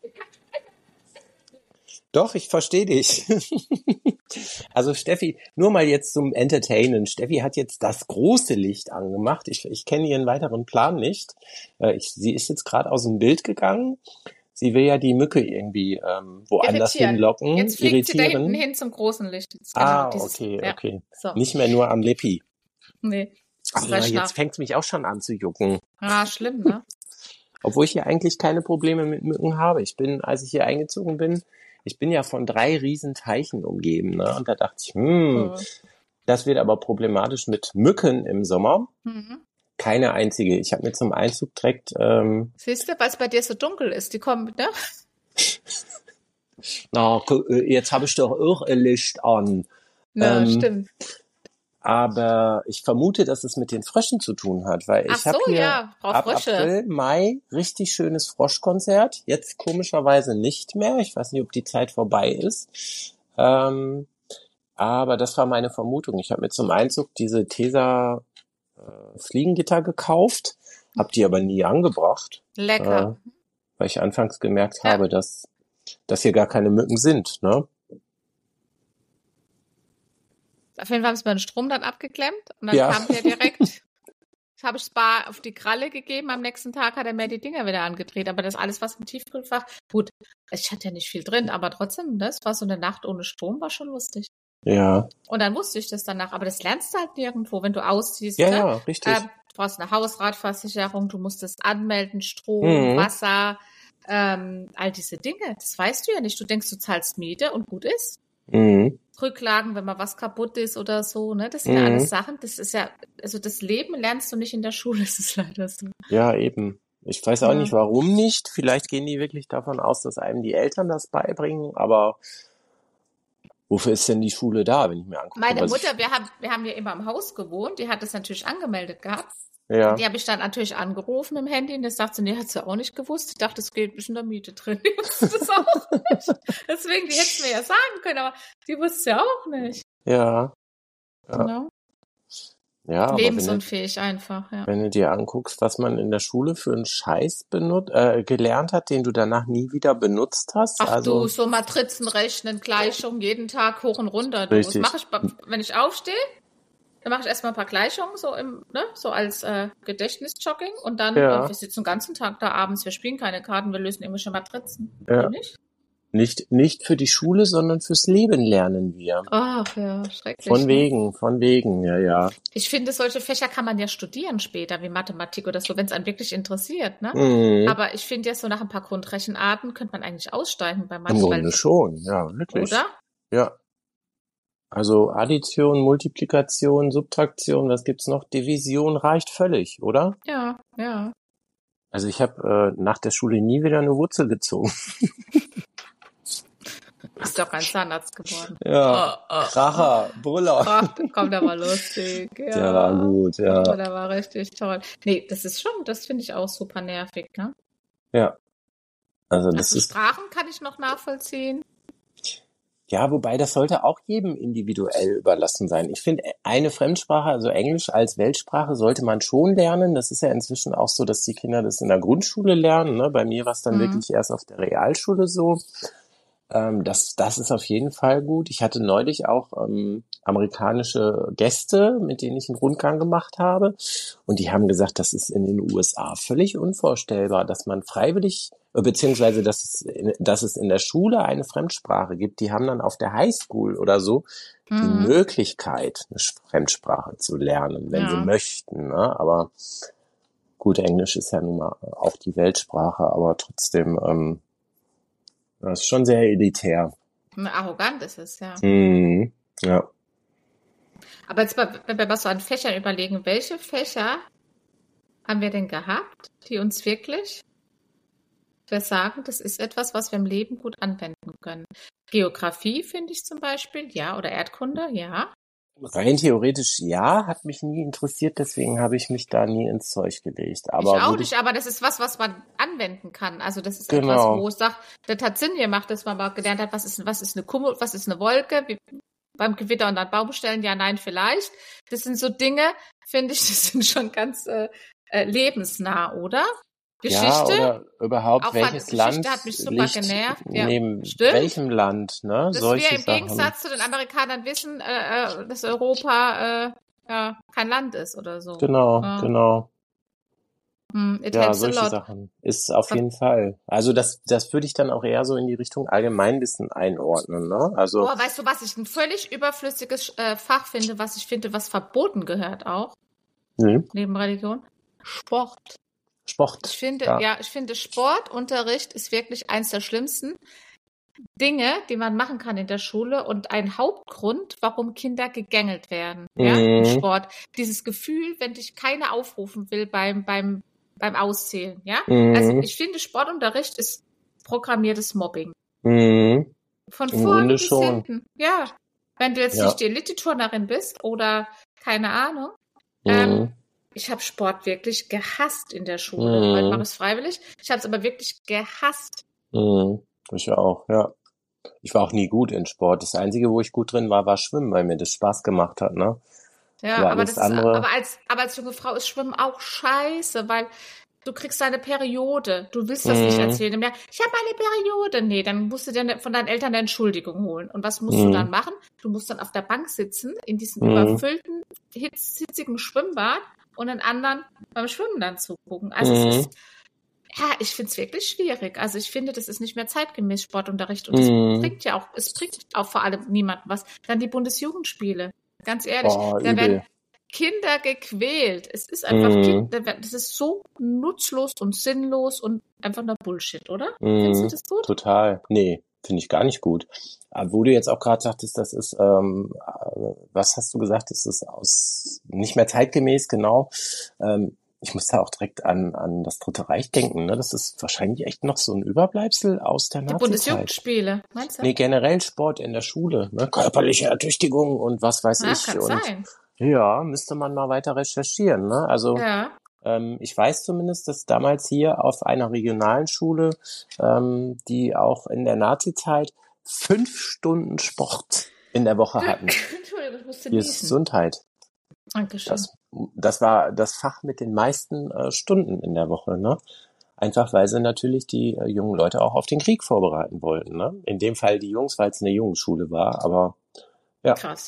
Doch, ich verstehe dich. Also Steffi, nur mal jetzt zum Entertainen. Steffi hat jetzt das große Licht angemacht. Ich, ich kenne ihren weiteren Plan nicht. Äh, ich, sie ist jetzt gerade aus dem Bild gegangen. Sie will ja die Mücke irgendwie ähm, woanders Irritieren. hinlocken, Jetzt fliegt sie da hinten irritieren. hin zum großen Licht. Jetzt, genau, Ah, dieses, okay, ja, okay. so. Nicht mehr nur am Lippi. Nee, Ah, soll ich jetzt schlafen? fängt es mich auch schon an zu jucken. Ah, schlimm, ne? Obwohl ich hier eigentlich keine Probleme mit Mücken habe. Ich bin, als ich hier eingezogen bin, ich bin ja von drei riesen Teichen umgeben, ne? Und da dachte ich, hm, So. das wird aber problematisch mit Mücken im Sommer. Mhm. Keine einzige. Ich habe mir zum Einzug direkt, ähm, Siehst du, weil es bei dir so dunkel ist, die kommen, ne? na, gu- äh, jetzt habe ich doch auch ein Licht an. Na, Ähm, stimmt. aber ich vermute, dass es mit den Fröschen zu tun hat, weil Ach ich habe so, hier ja, Frau ab Frösche. April, Mai richtig schönes Froschkonzert. Jetzt komischerweise nicht mehr. Ich weiß nicht, ob die Zeit vorbei ist. Ähm, aber das war meine Vermutung. Ich habe mir zum Einzug diese Tesa äh, Fliegengitter gekauft, habe die aber nie angebracht, äh, Lecker. weil ich anfangs gemerkt Ja. habe, dass, dass hier gar keine Mücken sind. Ne? Auf jeden Fall haben sie meinen Strom dann abgeklemmt und dann Ja. kam der direkt. Habe ich Spa auf die Kralle gegeben. Am nächsten Tag hat er mir die Dinger wieder angedreht. Aber das alles, was im Tiefkühlfach, gut, ich hatte ja nicht viel drin, aber trotzdem, das war so eine Nacht ohne Strom, war schon lustig. Ja, Und dann wusste ich das danach. Aber das lernst du halt nirgendwo, wenn du ausziehst. ja, ne? ja, richtig. Ähm, du brauchst eine Hausratversicherung, du musst es anmelden, Strom, Mhm. Wasser, ähm, all diese Dinge. Das weißt du ja nicht. Du denkst, du zahlst Miete und gut ist. Mhm. Rücklagen, wenn mal was kaputt ist oder so, ne? Das sind ja Mhm. alles Sachen, das ist ja, also das Leben lernst du nicht in der Schule, das ist leider so. Ja, eben. Ich weiß auch Ja. nicht, warum nicht. Vielleicht gehen die wirklich davon aus, dass einem die Eltern das beibringen, aber wofür ist denn die Schule da, wenn ich mir angucke? Meine was Mutter, wir haben, wir haben ja immer im Haus gewohnt, die hat das natürlich angemeldet gehabt. ich, ja, Die habe ich dann natürlich angerufen im Handy und das sagt sie, nee, hat sie auch nicht gewusst. Ich dachte, es geht bis in der Miete drin. Die wusste das auch nicht. Deswegen, die hätte es mir ja sagen können, aber die wusste es ja auch nicht. ja, ja, Genau. ja, aber wenn du, Lebensunfähig einfach, ja. wenn du dir anguckst, was man in der Schule für einen Scheiß benut äh, gelernt hat, den du danach nie wieder benutzt hast, Ach also du, so Matrizen rechnen, Gleichung, jeden Tag hoch und runter. Du. Das richtig. mache ich, wenn ich aufstehe. dann mache ich erstmal ein paar Gleichungen, so im, ne, so als äh, Gedächtnisjogging und dann, Ja. äh, wir sitzen den ganzen Tag da abends, wir spielen keine Karten, wir lösen irgendwelche Matrizen. Ja. Oder nicht? Nicht, nicht für die Schule, sondern fürs Leben lernen wir. Ach ja, schrecklich. Von ne? wegen, von wegen, ja, ja. Ich finde, solche Fächer kann man ja studieren später, wie Mathematik oder so, wenn es einen wirklich interessiert, ne? Mhm. Aber ich finde ja, so nach ein paar Grundrechenarten könnte man eigentlich aussteigen bei Im manchen. Grunde schon, ja, wirklich. Oder? Ja. Also Addition, Multiplikation, Subtraktion, was gibt's noch? Division reicht völlig, oder? Ja, ja. Also ich habe äh, nach der Schule nie wieder eine Wurzel gezogen. Ist doch ein Zahnarzt geworden. Ja, Oh, oh, Kracher, Brüller. Ach, komm, der war lustig. Ja. Der war gut, ja. Oh, der war richtig toll. Nee, das ist schon, das finde ich auch super nervig, ne? Ja. Also das Also ist Sprachen kann ich noch nachvollziehen. ja, wobei das sollte auch jedem individuell überlassen sein. Ich finde, eine Fremdsprache, also Englisch als Weltsprache, sollte man schon lernen. Das ist ja inzwischen auch so, dass die Kinder das in der Grundschule lernen. Ne? Bei mir war es dann Mhm. wirklich erst auf der Realschule so. Ähm, das, das ist auf jeden Fall gut. Ich hatte neulich auch ähm, amerikanische Gäste, mit denen ich einen Rundgang gemacht habe. Und die haben gesagt, das ist in den U S A völlig unvorstellbar, dass man freiwillig, äh, beziehungsweise dass es, in, dass es in der Schule eine Fremdsprache gibt. Die haben dann auf der Highschool oder so die Mhm. Möglichkeit, eine Fremdsprache zu lernen, wenn Ja. sie möchten. Ne? Aber gut, Englisch ist ja nun mal auch die Weltsprache, aber trotzdem, ähm, das ist schon sehr elitär. Arrogant ist es, ja. Mhm. Ja. Aber jetzt, mal, wenn wir mal so an Fächern überlegen, welche Fächer haben wir denn gehabt, die uns wirklich, wir sagen, das ist etwas, was wir im Leben gut anwenden können? Geografie finde ich zum Beispiel, ja, oder Erdkunde, ja. Rein theoretisch ja, hat mich nie interessiert, deswegen habe ich mich da nie ins Zeug gelegt. Aber ich auch würde nicht, aber das ist was, was man anwenden kann. Also das ist Genau. etwas, wo ich sage, das hat Sinn gemacht, dass man mal gelernt hat, was ist, was ist eine Kummel, was ist eine Wolke, wie, beim Gewitter und an Baumstellen, ja, nein, vielleicht. Das sind so Dinge, finde ich, das sind schon ganz äh, äh, lebensnah, oder? Geschichte? Ja, oder überhaupt Auch welches Geschichte Land hat mich super liegt genervt. Ja, neben stimmt. welchem Land, ne? Dass Solche wir im Sachen. Gegensatz zu den Amerikanern wissen, äh, äh, dass Europa äh, ja, kein Land ist oder so. Genau, Ja. genau. Hm, it Ja, helps a solche lot. Sachen. Ist auf Was- jeden Fall. Also das, das würde ich dann auch eher so in die Richtung Allgemeinwissen einordnen, ne? Also, Boah, weißt du, was ich ein völlig überflüssiges äh, Fach finde, was ich finde, was verboten gehört auch, hm, neben Religion? Sport. Sport. Ich finde, Ja. ja, ich finde, Sportunterricht ist wirklich eins der schlimmsten Dinge, die man machen kann in der Schule und ein Hauptgrund, warum Kinder gegängelt werden, ja, im Mhm. Sport. Dieses Gefühl, wenn dich keiner aufrufen will beim, beim, beim Auszählen, ja. Mhm. Also ich finde, Sportunterricht ist programmiertes Mobbing. Mhm. Von Im vorne Grunde bis schon. hinten. Ja. Wenn du jetzt Ja. nicht die Elite-Turnerin bist oder keine Ahnung. Ähm, Mhm. ich habe Sport wirklich gehasst in der Schule. Mhm. Heute mache ich es freiwillig. Ich habe es aber wirklich gehasst. Mhm. Ich auch, ja. Ich war auch nie gut in Sport. Das Einzige, wo ich gut drin war, war Schwimmen, weil mir das Spaß gemacht hat, ne? Ja, Aber aber alles das ist, andere- aber als, aber als junge Frau ist Schwimmen auch scheiße, weil du kriegst deine Periode. Du willst das nicht Mhm. erzählen. Ja, ich habe eine Periode. Nee, dann musst du dir ne- von deinen Eltern eine Entschuldigung holen. Und was musst Mhm. du dann machen? Du musst dann auf der Bank sitzen, in diesem Mhm. überfüllten, hitz- hitzigen Schwimmbad und den anderen beim Schwimmen dann zugucken. Also Mhm. es ist, ja, ich finde es wirklich schwierig. Also ich finde, das ist nicht mehr zeitgemäß Sportunterricht. Und es Mhm. bringt ja auch, es bringt auch vor allem niemandem was. Dann die Bundesjugendspiele. Ganz ehrlich, Boah, da werden übel. Kinder gequält. Es ist einfach, Mhm. Kind, das ist so nutzlos und sinnlos und einfach nur Bullshit, oder? Findest du Mhm. das gut? Total. Nee, finde ich gar nicht gut. Aber wo du jetzt auch gerade sagtest, das ist, ähm, äh, was hast du gesagt, das ist aus nicht mehr zeitgemäß, genau. Ähm, ich muss da auch direkt an, an das Dritte Reich denken, ne? Das ist wahrscheinlich echt noch so ein Überbleibsel aus der Die Nazizeit. Bundesjugendspiele, meinst du? Nee, generell Sport in der Schule, ne? Körperliche Ertüchtigung und was weiß Ja, ich. kann Und sein. ja, müsste man mal weiter recherchieren, ne? Also Ja. ähm, ich weiß zumindest, dass damals hier auf einer regionalen Schule, ähm, die auch in der Nazizeit fünf Stunden Sport in der Woche hatten. Entschuldigung, ich musste Hier ist niesen. Gesundheit. Dankeschön. Das, das war das Fach mit den meisten äh, Stunden in der Woche, ne? Einfach weil sie natürlich die äh, jungen Leute auch auf den Krieg vorbereiten wollten, ne? In dem Fall die Jungs, weil es eine Jungenschule war, aber ja. Krass.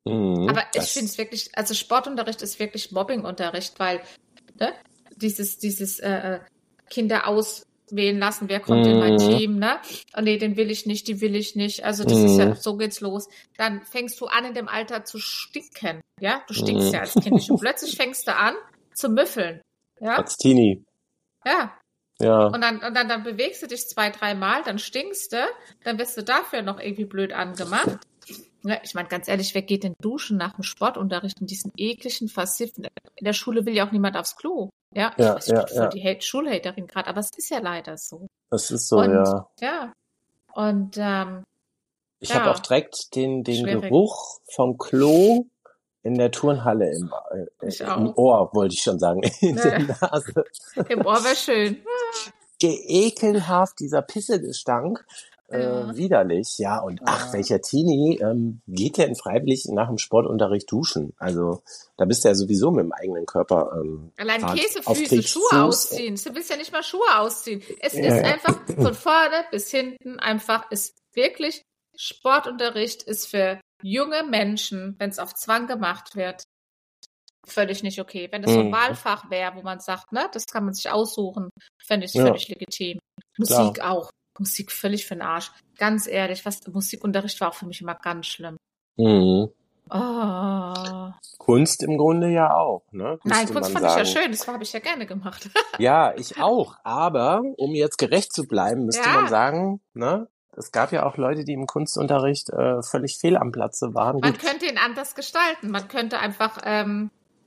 Mhm, Aber ich das, finde es wirklich, also Sportunterricht ist wirklich Mobbingunterricht, weil ne, dieses, dieses äh, Kinder auswählen lassen, wer kommt in mein mhm, Team, ne? Oh nee, den will ich nicht, die will ich nicht. Also das ist ja, mhm, so geht's los. Dann fängst du an, in dem Alter zu stinken, ja? Du stinkst mhm. ja als Kind nicht. Und plötzlich fängst du an zu müffeln, ja? Als Teenie, Ja. ja. Und dann, und dann, dann bewegst du dich zwei, dreimal, dann stinkst du, dann wirst du dafür noch irgendwie blöd angemacht. Ja, ich meine, ganz ehrlich, wer geht denn duschen nach dem Sportunterricht in diesen ekligen, versifften? In der Schule will ja auch niemand aufs Klo. Ja, ich Ja, weiß, ich ja, bin voll ja. die Hate Schulhaterin gerade, aber es ist ja leider so. Das ist so, Und ja. ja, und ähm, Ich habe auch ja, direkt den, den schwierig. Geruch vom Klo in der Turnhalle im, äh, Ich im auch. Ohr, wollte ich schon sagen, in der Ne, Nase. im Ohr wäre schön. Ekelhaft, dieser Pissegestank. Äh, Ja. widerlich, ja. Und ach, Ja. welcher Teenie ähm, geht denn freiwillig nach dem Sportunterricht duschen? Also da bist du ja sowieso mit dem eigenen Körper ähm, Allein gerade auf Käsefüße, Schuhe Kriegsfuß. ausziehen. Du willst ja nicht mal Schuhe ausziehen. Es Ja, ist ja. einfach von vorne bis hinten einfach, ist wirklich, Sportunterricht ist für junge Menschen, wenn es auf Zwang gemacht wird, völlig nicht okay. Wenn das so ein Mhm. Wahlfach wäre, wo man sagt, ne, das kann man sich aussuchen, fände ich Ja, völlig legitim. klar. Musik auch. Musik völlig für den Arsch. Ganz ehrlich, was Musikunterricht war auch für mich immer ganz schlimm. Mhm. Oh. Kunst im Grunde ja auch, ne? Nein, Müsste Kunst man fand ich ja sagen. schön, das habe ich ja gerne gemacht. Ja, ich auch. Aber um jetzt gerecht zu bleiben, müsste man Ja, sagen, ne? Es gab ja auch Leute, die im Kunstunterricht äh, völlig fehl am Platze waren. man Gut, könnte ihn anders gestalten. Man könnte einfach ähm,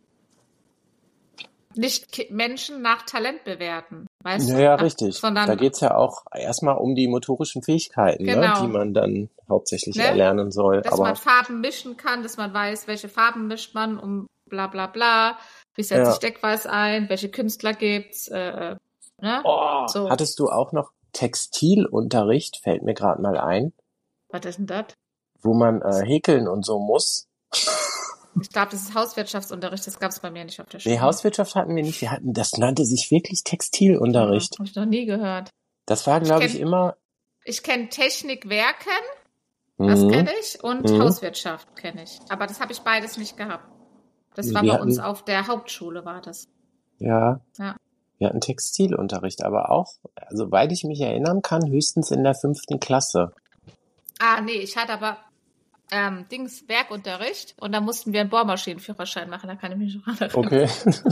nicht Ki- Menschen nach Talent bewerten, weißt ja, du? ja, Nach, richtig. Da sondern, geht's ja auch erstmal um die motorischen Fähigkeiten, ne? Die genau, man dann hauptsächlich ne? erlernen soll. Dass man Aber Farben mischen kann, dass man weiß, welche Farben mischt man, um bla bla bla. Wie setze ich ja. Deckweiß ein? Welche Künstler gibt's? Äh, äh, ne? Oh, So, hattest du auch noch Textilunterricht, fällt mir gerade mal ein, was ist denn das? wo man äh, häkeln und so muss? Ich glaube, das ist Hauswirtschaftsunterricht, das gab's bei mir nicht auf der Nee, Schule. Hauswirtschaft hatten wir nicht. Wir hatten, das nannte sich wirklich Mhm, Textilunterricht. habe ich noch nie gehört. Das war, Ich glaube ich, kenne immer. ich kenn Technik Werken, das Mhm, kenne ich, und mhm. Hauswirtschaft kenne ich. Aber das habe ich beides nicht gehabt. Das war Wir bei uns hatten, auf der Hauptschule, war das. ja, Ja. wir hatten Textilunterricht, aber auch, soweit ich mich erinnern kann, höchstens in der fünften Klasse. Ah, nee, ich hatte aber ähm, Dings Werkunterricht und da mussten wir einen Bohrmaschinenführerschein machen, da kann ich mich noch dran erinnern. Okay.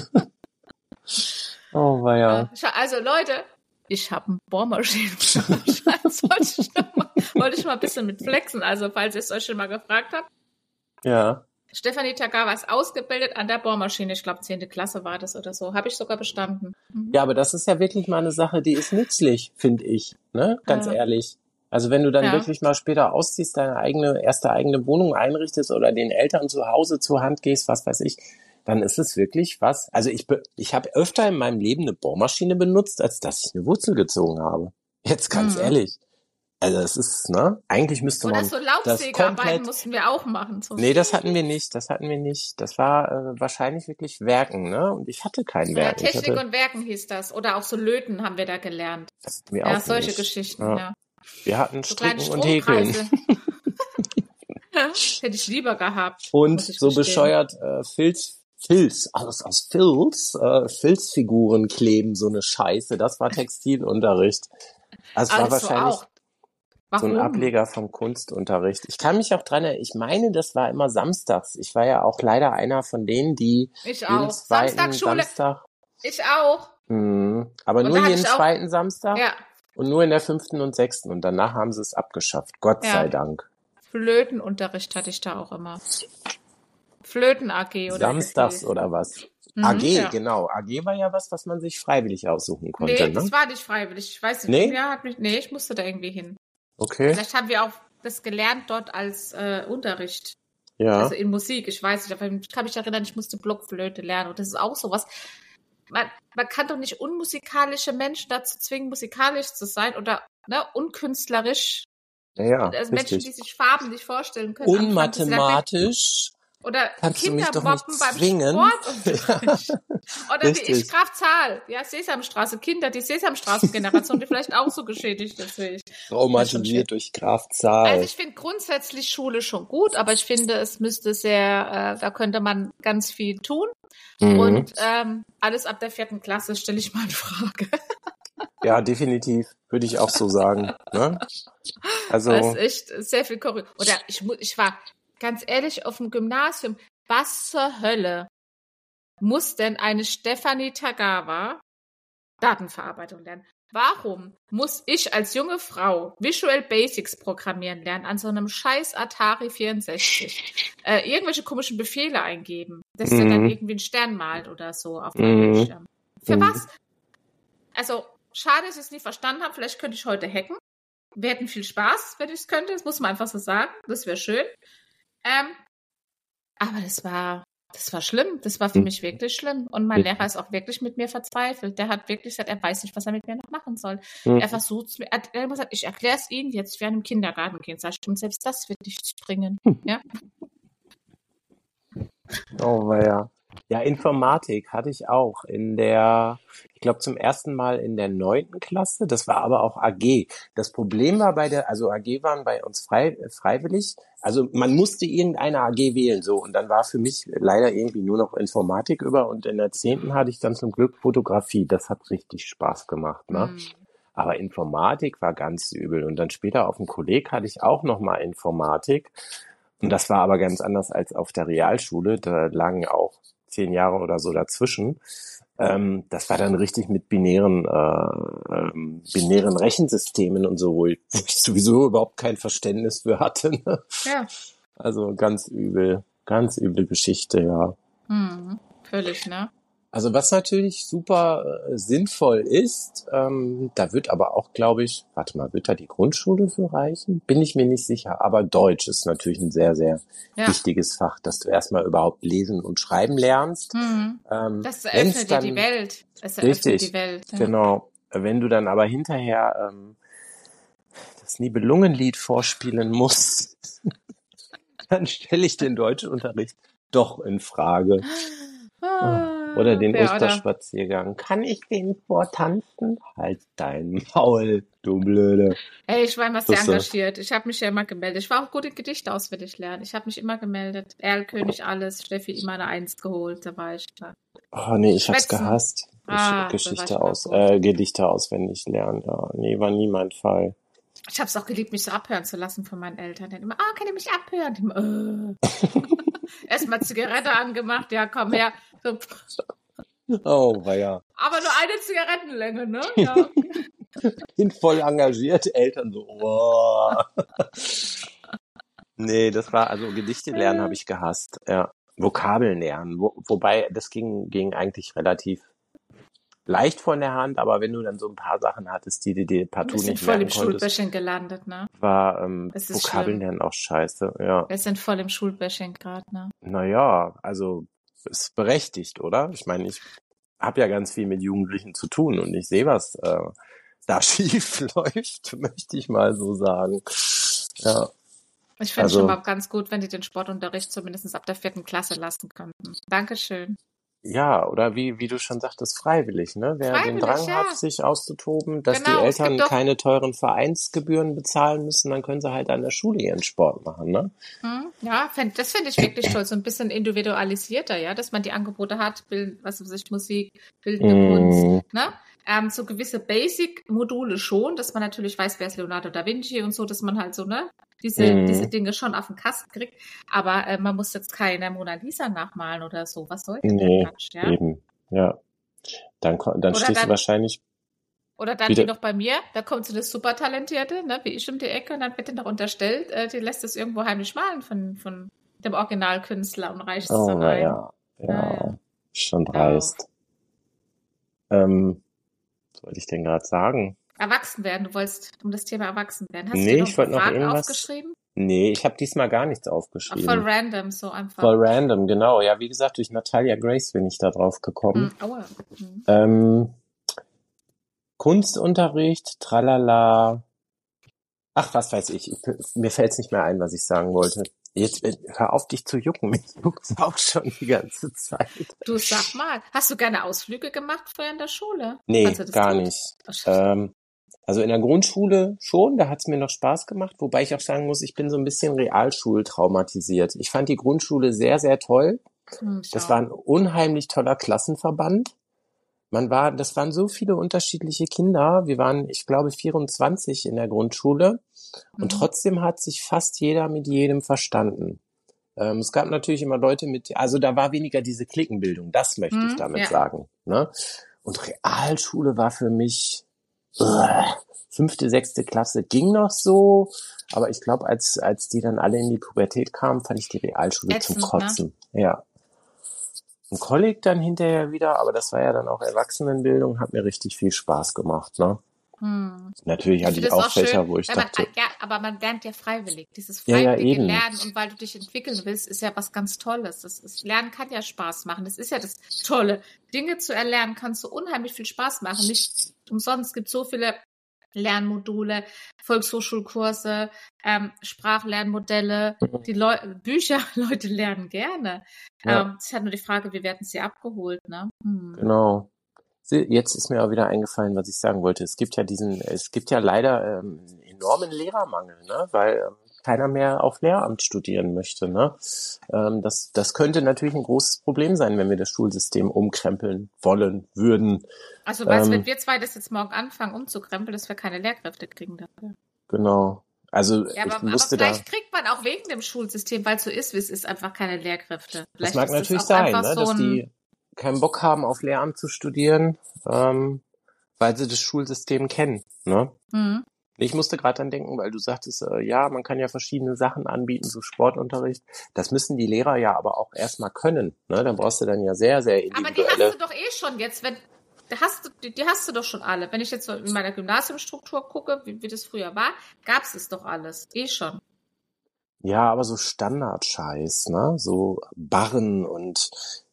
Oh, war ja. Ja, ich, also Leute, ich habe einen Bohrmaschinenführerschein. Das wollte ich, noch mal, wollte ich mal ein bisschen mit flexen, also falls ihr es euch schon mal gefragt habt. Ja. Stefanie Tagawa ist ausgebildet an der Bohrmaschine. Ich glaube, zehnte Klasse war das oder so. Habe ich sogar bestanden. Mhm. Ja, aber das ist ja wirklich mal eine Sache, die ist nützlich, finde ich, ne? Ganz Ja. ehrlich. Also wenn du dann Ja. wirklich mal später ausziehst, deine eigene, erste eigene Wohnung einrichtest oder den Eltern zu Hause zur Hand gehst, was weiß ich, dann ist es wirklich was. Also ich, be- ich habe öfter in meinem Leben eine Bohrmaschine benutzt, als dass ich eine Wurzel gezogen habe. Jetzt ganz Mhm. ehrlich. Also es ist, ne? Eigentlich müsste Oder man so das Laubsägearbeiten komplett. mussten wir auch machen. So. Nee, das hatten wir nicht. Das hatten wir nicht. Das war äh, wahrscheinlich wirklich Werken, ne? Und ich hatte kein Ja, Werken. Ich Technik hatte und Werken hieß das. Oder auch so Löten haben wir da gelernt. wir Ja, auch solche nicht. Geschichten, Ja. ja. Wir hatten So kleine Stricken und Häkeln. Stromkreise. Hätte ich lieber gehabt, Und muss ich so gestehen. bescheuert äh, Filz, Filz, alles aus Filz, äh, Filzfiguren kleben, so eine Scheiße. Das war Textilunterricht. Also es war Also wahrscheinlich auch. so ein Warum? Ableger vom Kunstunterricht. Ich kann mich auch dran erinnern, ich meine, das war immer samstags. Ich war ja auch leider einer von denen, die Ich jeden auch. zweiten Samstagsschule. Samstag, Ich auch. mh, aber Und nur da hatte jeden ich auch, zweiten Samstag ja, und nur in der fünften und sechsten. Und danach haben sie es abgeschafft. Gott sei ja, Dank. Flötenunterricht hatte ich da auch immer. Flöten-A G oder wie das Samstags hieß. oder was? Mhm, A G, ja. genau. A G war ja was, was man sich freiwillig aussuchen konnte, Nee, das ne? war nicht freiwillig. Ich weiß nicht, Nee? ja, hat mich, nee, ich musste da irgendwie hin. Okay. Vielleicht haben wir auch das gelernt dort als äh, Unterricht. Ja. Also in Musik, ich weiß nicht, aber ich kann mich erinnern, ich musste Blockflöte lernen. Und das ist auch sowas. Man, man kann doch nicht unmusikalische Menschen dazu zwingen, musikalisch zu sein oder ne, unkünstlerisch. Ja, ja, Also Menschen, die richtig. sich Farben nicht vorstellen können. anfangen, bis sie dann weg- Unmathematisch, Oder Kannst du mich Kinder doch nicht mobben beim zwingen? Sportunterricht. Oder wie ich, Richtig. Graf Zahl. Ja, Sesamstraße. Kinder, die Sesamstraßengeneration, die vielleicht auch so geschädigt ist wie ich. Das ist schon schwierig. Traumatisiert durch Graf Also Zahl. ich finde grundsätzlich Schule schon gut, aber ich finde, es müsste sehr, äh, da könnte man ganz viel tun. Mhm. Und ähm, alles ab der vierten Klasse stelle ich mal in Frage. Ja, definitiv. Würde ich auch so sagen. Ne? Das ist Also, echt sehr viel Korrekt. Oder ich, mu- ich war ganz ehrlich auf dem Gymnasium. Was zur Hölle muss denn eine Stefanie Tagawa Datenverarbeitung lernen? Warum muss ich als junge Frau Visual Basics programmieren lernen an so einem scheiß Atari vierundsechzig? Äh, irgendwelche komischen Befehle eingeben, dass der dann mhm. irgendwie einen Stern malt oder so auf meinem Mhm. Bildschirm. Für Mhm. was? Also, schade, dass ich es nicht verstanden habe. Vielleicht könnte ich heute hacken. Wir hätten viel Spaß, wenn ich es könnte. Das muss man einfach so sagen. Das wäre schön. Ähm, aber das war, das war schlimm. Das war für Mhm. mich wirklich schlimm. Und mein Lehrer ist auch wirklich mit mir verzweifelt. Der hat wirklich gesagt, er weiß nicht, was er mit mir noch machen soll. Er Mhm. versucht es mir. Er hat immer gesagt, ich erkläre es Ihnen jetzt wie einem Kindergartenkind. Sag ich, und selbst das wird nichts bringen. Ja? Oh, weia. Ja, Informatik hatte ich auch in der, ich glaube zum ersten Mal in der neunten Klasse. Das war aber auch A G. Das Problem war bei der, also A G waren bei uns frei, freiwillig. Also man musste irgendeine A G wählen, so. Und dann war für mich leider irgendwie nur noch Informatik über. Und in der zehnten hatte ich dann zum Glück Fotografie. Das hat richtig Spaß gemacht, ne? Hm. Aber Informatik war ganz übel. Und dann später auf dem Kolleg hatte ich auch nochmal Informatik. Und das war aber ganz anders als auf der Realschule. Da lagen auch zehn Jahre oder so dazwischen. Ähm, das war dann richtig mit binären, äh, ähm, binären Rechensystemen und so, wo ich, wo ich sowieso überhaupt kein Verständnis für hatte. Ne? Ja. Also ganz übel, ganz üble Geschichte, ja. Hm. Völlig, ne? Also was natürlich super äh, sinnvoll ist, ähm, da wird aber auch, glaube ich, warte mal, wird da die Grundschule für reichen? Bin ich mir nicht sicher, aber Deutsch ist natürlich ein sehr, sehr Ja. wichtiges Fach, dass du erstmal überhaupt lesen und schreiben lernst. Hm. Ähm, Das wenn's eröffnet dir die dann, Welt. Es eröffnet richtig, die Welt. Ja. genau, wenn du dann aber hinterher ähm, das Nibelungenlied vorspielen musst, dann stelle ich den Deutschunterricht doch in Frage. Oder den Ja, oder? Osterspaziergang. Kann ich den vortanzen? Halt dein Maul, du Blöde. Ey, ich war immer sehr Das, äh, engagiert. Ich habe mich ja immer gemeldet. Ich war auch gut in Gedichte auswendig lernen. Ich habe mich immer gemeldet. Erlkönig, alles. Steffi immer eine Eins geholt. Da war ich da. Oh nee, ich hab's Schwätzen. gehasst. Ich, Ah, da war ich Geschichte immer aus, gut. äh, Gedichte auswendig lernen. Ja, nee, war nie mein Fall. Ich habe es auch geliebt, mich so abhören zu lassen von meinen Eltern. Die immer, ah, kann ich mich abhören? Die immer, äh. Erstmal Zigarette angemacht. Ja, komm her. So, Oh, weia. aber nur eine Zigarettenlänge, ne? Ja. Bin voll engagiert, Eltern so, oh. Nee, das war, also Gedichte lernen habe ich gehasst. Ja, Vokabeln lernen. Wo, wobei, das ging, ging eigentlich relativ leicht von der Hand, aber wenn du dann so ein paar Sachen hattest, die du dir Wir partout sind nicht voll merken im konntest, Schulbashing gelandet, ne? war ähm, Es ist Vokabeln schlimm. lernen auch scheiße. Ja, Wir sind voll im Schulbashing gerade, ne? naja, also ist berechtigt, oder? Ich meine, ich habe ja ganz viel mit Jugendlichen zu tun und ich sehe, was äh, da schief läuft, möchte ich mal so sagen. Ja, Ich finde es schon also mal ganz gut, wenn die den Sportunterricht zumindest ab der vierten Klasse lassen könnten. Dankeschön. ja, oder wie wie du schon sagtest, freiwillig, ne? Wer den Freiwillig, Drang hat, ja. sich auszutoben, dass die Genau, es gibt Eltern doch, keine teuren Vereinsgebühren bezahlen müssen, dann können sie halt an der Schule ihren Sport machen, ne? hm, ja, fänd, das finde ich wirklich toll, so ein bisschen individualisierter, ja, dass man die Angebote hat, Bild, was weiß ich, Musik, bildende Kunst, Mm, ne? Ähm, so gewisse Basic-Module schon, dass man natürlich weiß, wer ist Leonardo da Vinci und so, dass man halt so, ne, diese, diese mm, Dinge schon auf den Kasten kriegt, aber äh, man muss jetzt keine Mona Lisa nachmalen oder so, was soll denn der nee, Quatsch, ja? eben, ja. Dann, ko- dann Oder stehst du dann, wahrscheinlich oder dann wie wieder, noch bei mir, da kommt so eine Supertalentierte, ne, wie ich um die Ecke und dann wird dir noch unterstellt, äh, die lässt es irgendwo heimlich malen von, von dem Originalkünstler und reicht es oh, dann na ein. ja, Ja, ja, ja. schon Hör auf. dreist. Ähm, was wollte ich denn gerade sagen? Erwachsen werden, du wolltest um das Thema erwachsen werden. Hast du dir Nee, noch ich ein paar wollte noch Fragen irgendwas. aufgeschrieben? Nee, ich habe diesmal gar nichts Auch voll aufgeschrieben. random, so einfach. Voll random, genau. Ja, wie gesagt, durch Natalia Grace bin ich da drauf gekommen. Hm, aua. Hm. Ähm, Kunstunterricht, tralala. Ach, was weiß ich. ich mir fällt's nicht mehr ein, was ich sagen wollte. Jetzt äh, hör auf, dich zu jucken. Mich juckt's auch schon die ganze Zeit. Du sag mal, hast du gerne Ausflüge gemacht früher in der Schule? Nee, Kannst du das gar gut? nicht. Ach, Ähm, also in der Grundschule schon, da hat's mir noch Spaß gemacht, wobei ich auch sagen muss, ich bin so ein bisschen realschultraumatisiert. Ich fand die Grundschule sehr, sehr toll. hm, ich Das war auch. ein unheimlich toller Klassenverband. Man war, das waren so viele unterschiedliche Kinder. Wir waren, ich glaube, vierundzwanzig in der Grundschule und Mhm. trotzdem hat sich fast jeder mit jedem verstanden. Ähm, es gab natürlich immer Leute mit, also da war weniger diese Cliquenbildung, das möchte ich Hm, damit ja. sagen. Ne? Und Realschule war für mich äh, fünfte, sechste Klasse ging noch so, aber ich glaube, als als die dann alle in die Pubertät kamen, fand ich die Realschule zum Ätzend, ne? Kotzen. Ja. Ein Kolleg dann hinterher wieder, aber das war ja dann auch Erwachsenenbildung, hat mir richtig viel Spaß gemacht. Ne? Hm. Natürlich Ich hatte finde ich es auch auch schön, Fächer, wo ich wenn man, dachte, ja, aber man lernt ja freiwillig. Dieses ja, ja, freiwillige eben. Lernen und weil du dich entwickeln willst, ist ja was ganz Tolles. Das ist, Lernen kann ja Spaß machen. Das ist ja das Tolle. Dinge zu erlernen kann so unheimlich viel Spaß machen. Nicht umsonst gibt es so viele Lernmodule, Volkshochschulkurse, ähm, Sprachlernmodelle, die Leu Bücher, Leute lernen gerne. Ja, Ähm, es ist halt nur die Frage, wie werden sie abgeholt, ne? Hm. genau. Se- Jetzt ist mir auch wieder eingefallen, was ich sagen wollte. Es gibt ja diesen, es gibt ja leider ähm, einen enormen Lehrermangel, ne? Weil ähm, keiner mehr auf Lehramt studieren möchte, ne? Ähm, das, das könnte natürlich ein großes Problem sein, wenn wir das Schulsystem umkrempeln wollen würden. Also, was, wenn Ähm, wir zwei das jetzt morgen anfangen umzukrempeln, dass wir keine Lehrkräfte kriegen dafür? genau. Also Ja, ich aber, aber musste da, vielleicht kriegt man auch wegen dem Schulsystem, weil es so ist, wie es ist, einfach keine Lehrkräfte. das Vielleicht mag ist das natürlich auch sein, einfach ne? so Dass ein, die keinen Bock haben, auf Lehramt zu studieren, ähm, weil sie das Schulsystem kennen, ne? hm. Ich musste gerade dran denken, weil du sagtest, äh, ja, man kann ja verschiedene Sachen anbieten, so Sportunterricht. Das müssen die Lehrer ja aber auch erstmal können. Ne? Dann brauchst du dann ja sehr, sehr Aber die hast du individuelle. doch eh schon jetzt, wenn, da hast du, die, die hast du doch schon alle. Wenn ich jetzt so in meiner Gymnasiumstruktur gucke, wie, wie das früher war, gab es es doch alles. Eh schon. Ja, aber so Standardscheiß, ne? So Barren und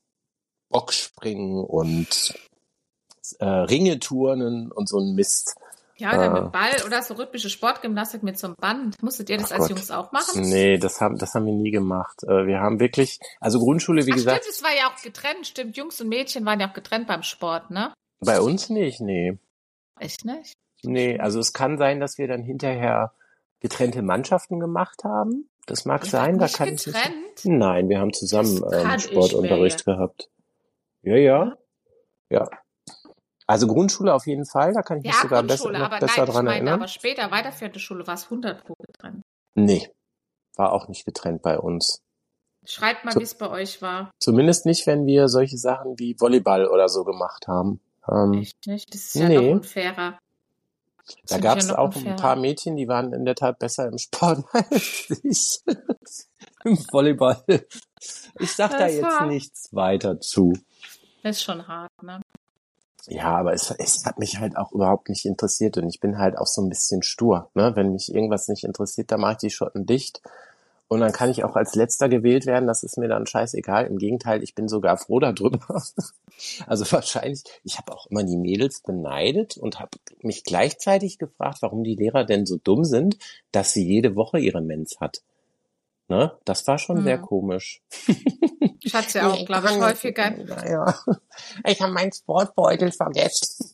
Bockspringen und äh, Ringeturnen und so ein Mist. Ja, oder Äh, mit Ball oder so rhythmische Sportgymnastik mit so einem Band. Musstet ihr das ach als Gott. Jungs auch machen? Nee, das haben, das haben wir nie gemacht. Äh, wir haben wirklich, also Grundschule, wie Ach stimmt, gesagt, es war ja auch getrennt. Stimmt, Jungs und Mädchen waren ja auch getrennt beim Sport, ne? bei uns nicht, nee. Echt nicht? Nee, also es kann sein, dass wir dann hinterher getrennte Mannschaften gemacht haben. Das mag Ihr wart sein, da nicht kann ich nicht. getrennt? Nein, wir haben Das zusammen ähm, kann ich mir Sportunterricht ja. gehabt. Ja, ja, ja. Also Grundschule auf jeden Fall, da kann ich mich Ja, sogar besser, Grundschule, noch aber besser nein, ich dran meine, erinnern. aber später, weiterführende Schule, war es hundert Pro getrennt. Nee, war auch nicht getrennt bei uns. Schreibt mal, Zu, wie es bei euch war. zumindest nicht, wenn wir solche Sachen wie Volleyball oder so gemacht haben. Ähm, Echt nicht? Das ist ja noch nee, unfairer. Das da finde ich gab ja es noch auch ein paar unfairer. Mädchen, die waren in der Tat besser im Sport als ich. Im Volleyball. Ich sag da Das ist jetzt hart. nichts weiter zu. Das ist schon hart, ne? Ja, aber es, es hat mich halt auch überhaupt nicht interessiert und ich bin halt auch so ein bisschen stur. Ne? Wenn mich irgendwas nicht interessiert, dann mache ich die Schotten dicht und dann kann ich auch als Letzter gewählt werden. Das ist mir dann scheißegal. Im Gegenteil, ich bin sogar froh darüber. Also wahrscheinlich, ich habe auch immer die Mädels beneidet und habe mich gleichzeitig gefragt, warum die Lehrer denn so dumm sind, dass sie jede Woche ihre Mens hat. Ne? Das war schon sehr Hm. komisch. Ich hatte es ja auch, glaube ich, häufiger. Naja, ich habe meinen Sportbeutel vergessen.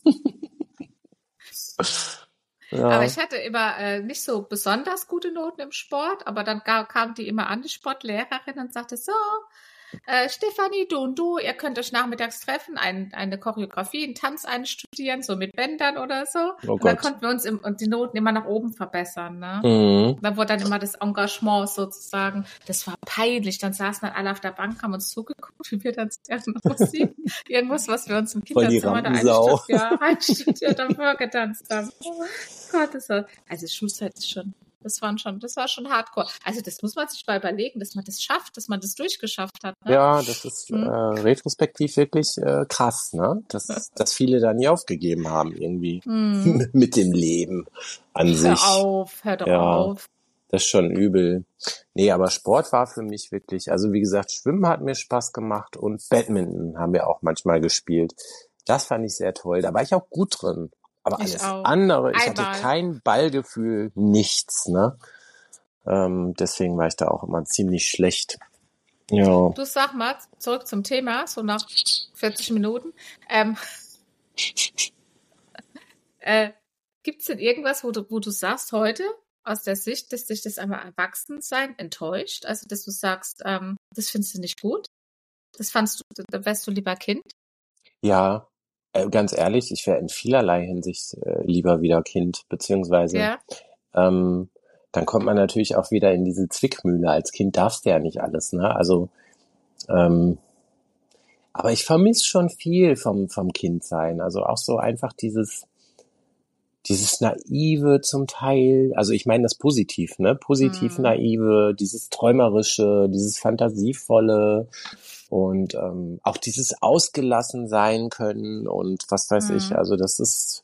Ja. Aber ich hatte immer äh, nicht so besonders gute Noten im Sport, aber dann ga- kam die immer an, die Sportlehrerin, und sagte so, äh, Stefanie, du und du, ihr könnt euch nachmittags treffen, ein, eine Choreografie, einen Tanz einstudieren, so mit Bändern oder so. Oh Und dann Gott. konnten wir uns im, und die Noten immer nach oben verbessern, ne? Mhm. Da wurde dann immer das Engagement sozusagen, das war peinlich. Dann saßen dann alle auf der Bank, haben uns zugeguckt, wie wir dann zuerst Musik, irgendwas, was wir uns im Voll die Kinderzimmer da Rampensau. einstudiert, ja, einstudiert haben, vorgetanzt haben. Oh Gott, das war, also Schulzeit ist schon, das waren schon, das war schon hardcore. Also das muss man sich mal überlegen, dass man das schafft, dass man das durchgeschafft hat, ne? Ja, das ist Hm. äh, retrospektiv wirklich äh, krass, ne? Dass, dass viele da nie aufgegeben haben irgendwie Hm. mit dem Leben an sich. Hör auf, hör doch Ja. auf. Das ist schon übel. Nee, aber Sport war für mich wirklich, also wie gesagt, Schwimmen hat mir Spaß gemacht und Badminton haben wir auch manchmal gespielt. Das fand ich sehr toll. Da war ich auch gut drin. Aber Ich alles auch. andere, ich Einmal. hatte kein Ballgefühl, nichts, ne? Ähm, deswegen war ich da auch immer ziemlich schlecht. Ja. Du sag mal, zurück zum Thema, so nach vierzig Minuten. Ähm, äh, Gibt es denn irgendwas, wo du, wo du sagst heute, aus der Sicht, dass dich das einmal Erwachsensein enttäuscht? Also, dass du sagst, ähm, das findest du nicht gut? Das fandst du, da wärst du lieber Kind? Ja, äh, ganz ehrlich, ich wäre in vielerlei Hinsicht äh, lieber wieder Kind, beziehungsweise Ja. ähm, dann kommt man natürlich auch wieder in diese Zwickmühle. Als Kind darfst du ja nicht alles, ne? Also, ähm, aber ich vermisse schon viel vom vom Kindsein. Also auch so einfach dieses dieses Naive zum Teil. Also ich meine das positiv, ne? Positiv Hm. Naive, dieses Träumerische, dieses Fantasievolle und ähm, auch dieses ausgelassen sein können und was weiß ich. Hm. Also das ist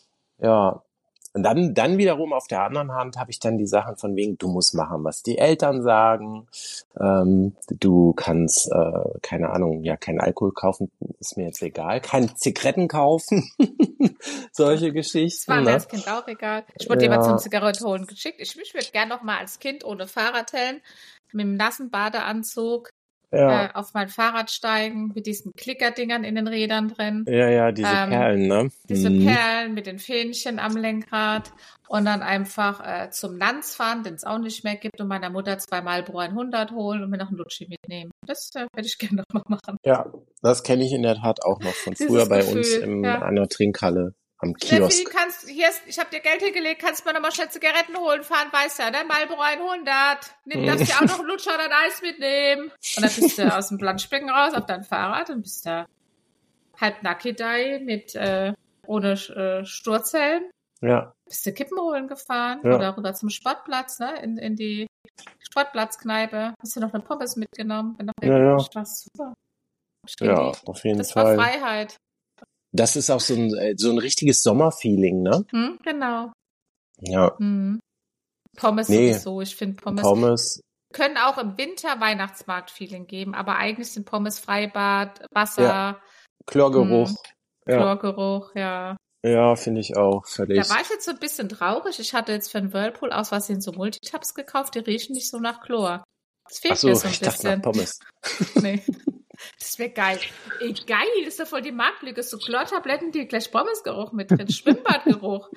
ja. Und dann, dann wiederum auf der anderen Hand habe ich dann die Sachen von wegen, du musst machen, was die Eltern sagen. Ähm, du kannst, äh, keine Ahnung, ja, keinen Alkohol kaufen, ist mir jetzt egal. Keine Zigaretten kaufen. Solche Das Geschichten, war mir ne? als Kind auch egal. Ich wurde immer Ja, zum Zigarette holen geschickt. Ich, ich würde gerne noch mal als Kind ohne Fahrradhelm mit dem nassen Badeanzug ja, äh, auf mein Fahrrad steigen, mit diesen Klickerdingern in den Rädern drin. ja, ja, diese Ähm, Perlen, ne? diese Mhm. Perlen mit den Fähnchen am Lenkrad und dann einfach äh, zum Lanz fahren, den es auch nicht mehr gibt, und meiner Mutter zwei Marlboro hundert holen und mir noch einen Lutschi mitnehmen. Das äh, würde ich gerne noch mal machen. Ja, das kenne ich in der Tat auch noch von früher Dieses bei uns Gefühl, im, ja. an der Trinkhalle am Steffi, Kiosk. kannst, hier ist, ich habe dir Geld hingelegt, kannst du mir noch mal schnell Zigaretten holen, fahren, weißt ja, ne? Marlboro hundert. Nimm, darfst dir auch noch einen Lutscher oder ein Eis mitnehmen. Und dann bist du aus dem Planschbecken raus auf dein Fahrrad und bist da halb Nakidai mit, äh, ohne äh, Sturzhelm. Ja, Bist du Kippen holen gefahren ja, oder rüber zum Sportplatz, ne? In, in die Sportplatzkneipe. Hast du noch eine Pommes mitgenommen? Wenn noch ja, ja, das war super. Hab ich ja, geliebt. auf jeden Das war Fall. Freiheit. Das ist auch so ein, äh, so ein richtiges Sommerfeeling, ne? Hm, genau. Ja, Hm. Pommes nee, sowieso. Ich finde Pommes Pommes, können auch im Winter Weihnachtsmarkt-Feeling geben, aber eigentlich sind Pommes Freibad, ja, Wasser, Chlorgeruch, hm, ja, Chlorgeruch, ja. ja, finde ich auch, Da völlig. war ich jetzt so ein bisschen traurig. Ich hatte jetzt für einen Whirlpool aus Versehen so Multitabs gekauft, die riechen nicht so nach Chlor. Das Ach fehlt so, mir so ein ich dachte nach bisschen. Pommes. Nee. Das wäre geil. Ey, geil, das ist ja voll die Marktlücke. So Chlortabletten, die gleich Pommesgeruch mit drin, Schwimmbadgeruch.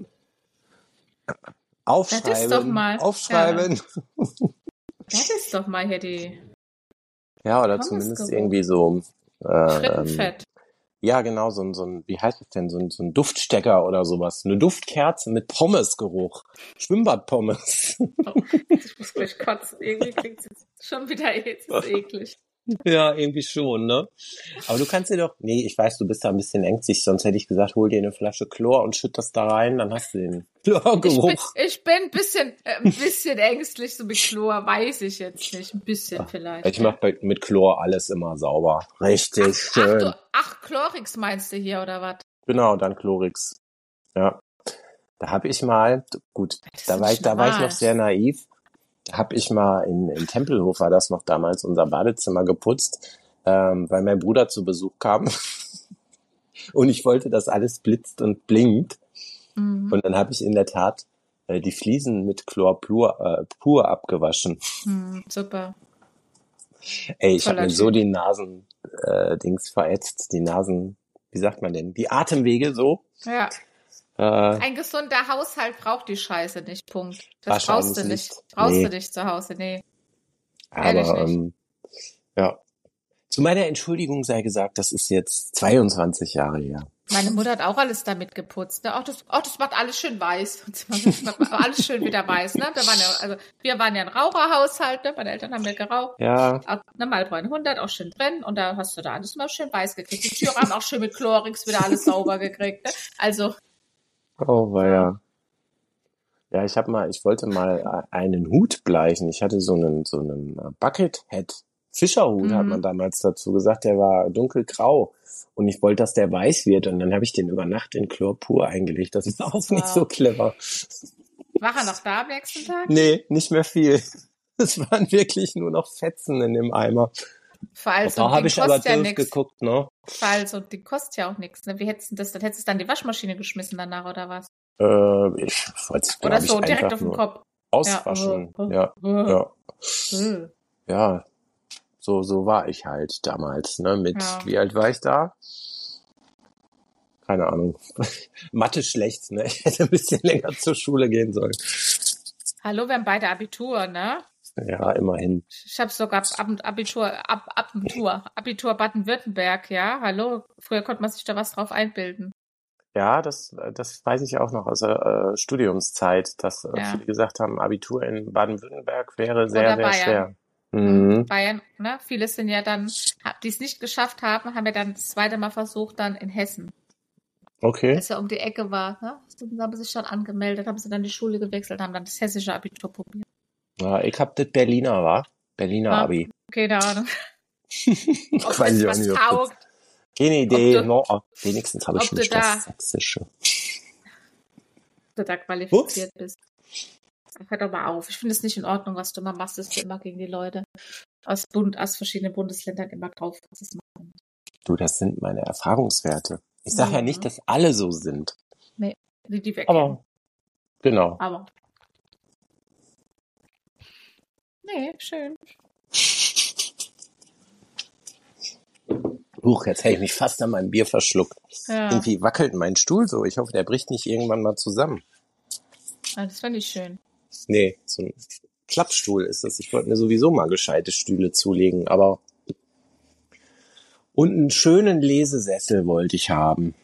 Das ist doch Aufschreiben, mal, ja, aufschreiben. das ist doch mal hier die Ja, oder zumindest Pommesgeruch. irgendwie so, äh, ähm, Frittenfett. ja, genau, so ein, so ein, wie heißt es denn, so ein, so ein Duftstecker oder sowas. Eine Duftkerze mit Pommesgeruch. Schwimmbadpommes. Oh, ich muss gleich kotzen. Irgendwie klingt es jetzt schon wieder jetzt ist eklig. Ja, irgendwie schon, ne? Aber du kannst dir doch, nee, ich weiß, du bist da ein bisschen ängstlich, sonst hätte ich gesagt, hol dir eine Flasche Chlor und schütt das da rein, dann hast du den Ich bin, Chlorgeruch. ich bin ein bisschen, äh, ein bisschen ängstlich, so mit Chlor, weiß ich jetzt nicht. Ein bisschen vielleicht. Ich Ja. mach bei, mit Chlor alles immer sauber. Richtig Ach, schön. du, ach, Chlorix meinst du hier, oder was? Genau, dann Chlorix. Ja. Da habe ich mal, gut, Das da ist war ich, nicht da war ich noch normal. sehr naiv. Da habe ich mal in, in Tempelhof, war das noch damals, unser Badezimmer geputzt, ähm, weil mein Bruder zu Besuch kam. Und ich wollte, dass alles blitzt und blinkt. Mhm. Und dann habe ich in der Tat äh, die Fliesen mit Chlor pur, äh, pur abgewaschen. Hm, super. Ey, ich habe Toller mir so Typ. die Nasen äh, Dings verätzt, die Nasen, wie sagt man denn? Die Atemwege so. Ja. Äh, Ein gesunder Haushalt braucht die Scheiße nicht, Punkt. Das brauchst wahrscheinlich du nicht. nicht. Brauchst Nee, du nicht zu Hause, nee. Ehrlich aber nicht. ähm, ja. Zu meiner Entschuldigung sei gesagt, das ist jetzt zweiundzwanzig Jahre her. Meine Mutter hat auch alles damit geputzt. Ne? Auch das, auch das macht alles schön weiß. Das macht alles schön wieder weiß. Ne? Wir waren ja, also wir waren ja ein Raucherhaushalt. Ne? Meine Eltern haben ja geraucht. Ja, Auch, ne, Marlboro hundert auch schön drin. Und da hast du da alles mal schön weiß gekriegt. Die Türen haben auch schön mit Chlorix wieder alles sauber gekriegt. Ne? Also, oh ja. ja. Ja, ich habe mal, ich wollte mal einen Hut bleichen. Ich hatte so einen so einen Bucket Hat Fischerhut, hat man Mhm. damals dazu gesagt. Der war dunkelgrau und ich wollte, dass der weiß wird. Und dann habe ich den über Nacht in Chlor pur eingelegt. Das ist auch nicht so Wow. clever. War er noch da am nächsten Tag? Nee, nicht mehr viel. Es waren wirklich nur noch Fetzen in dem Eimer. Vor allem Und so da ein habe Ding ich aber kostet ja doof nichts. geguckt, ne? Vor allem so ein Ding kostet ja auch nichts. Ne? Wie hättest du das? Dann hättest du dann die Waschmaschine geschmissen danach oder was? Äh, ich wollte es, Oder glaube so ich, direkt einfach auf den nur. Kopf. Auswaschen. Ja, äh, Ja, äh, ja, äh. ja. So, so war ich halt damals, ne? Mit, Ja. wie alt war ich da? Keine Ahnung. Mathe schlecht, ne? Ich hätte ein bisschen länger zur Schule gehen sollen. Hallo, wir haben beide Abitur, ne? Ja, immerhin. Ich habe sogar Ab Abitur, Ab Abitur, Abitur Baden-Württemberg, ja? Hallo? Früher konnte man sich da was drauf einbilden. Ja, das, das weiß ich auch noch aus der äh, Studiumszeit, dass äh, Ja. viele gesagt haben, Abitur in Baden-Württemberg wäre sehr, Oder sehr Bayern. schwer. Hm, Mhm. Bayern, ne? Viele sind ja dann, die es nicht geschafft haben, haben ja dann das zweite Mal versucht, dann in Hessen. Okay. Als er um die Ecke war, ne? Da haben sie sich dann angemeldet, haben sie dann die Schule gewechselt, haben dann das hessische Abitur probiert. Ja, ich hab das Berliner, war? Berliner Ja, Abi. keine Ahnung. Ich Ob weiß das ich auch was nicht, ob das- taugt, Keine Idee. du- no, oh, wenigstens habe ich ob schon du nicht da- das Sächsische. ob du da qualifiziert bist. Hör doch mal auf. Ich finde es nicht in Ordnung, was du immer machst, dass du immer gegen die Leute aus Bund, aus verschiedenen Bundesländern immer drauf das machen. Du, das sind meine Erfahrungswerte. Ich sage ja. Ja. nicht, dass alle so sind. Die, die wir kennen. Aber, genau. Aber. Nee, schön. Huch, jetzt hätte ich mich fast an meinem Bier verschluckt. Ja, Irgendwie wackelt mein Stuhl so. Ich hoffe, der bricht nicht irgendwann mal zusammen. ah, das fand ich schön. Nee, so ein Klappstuhl ist das. Ich wollte mir sowieso mal gescheite Stühle zulegen, aber und einen schönen Lesesessel wollte ich haben.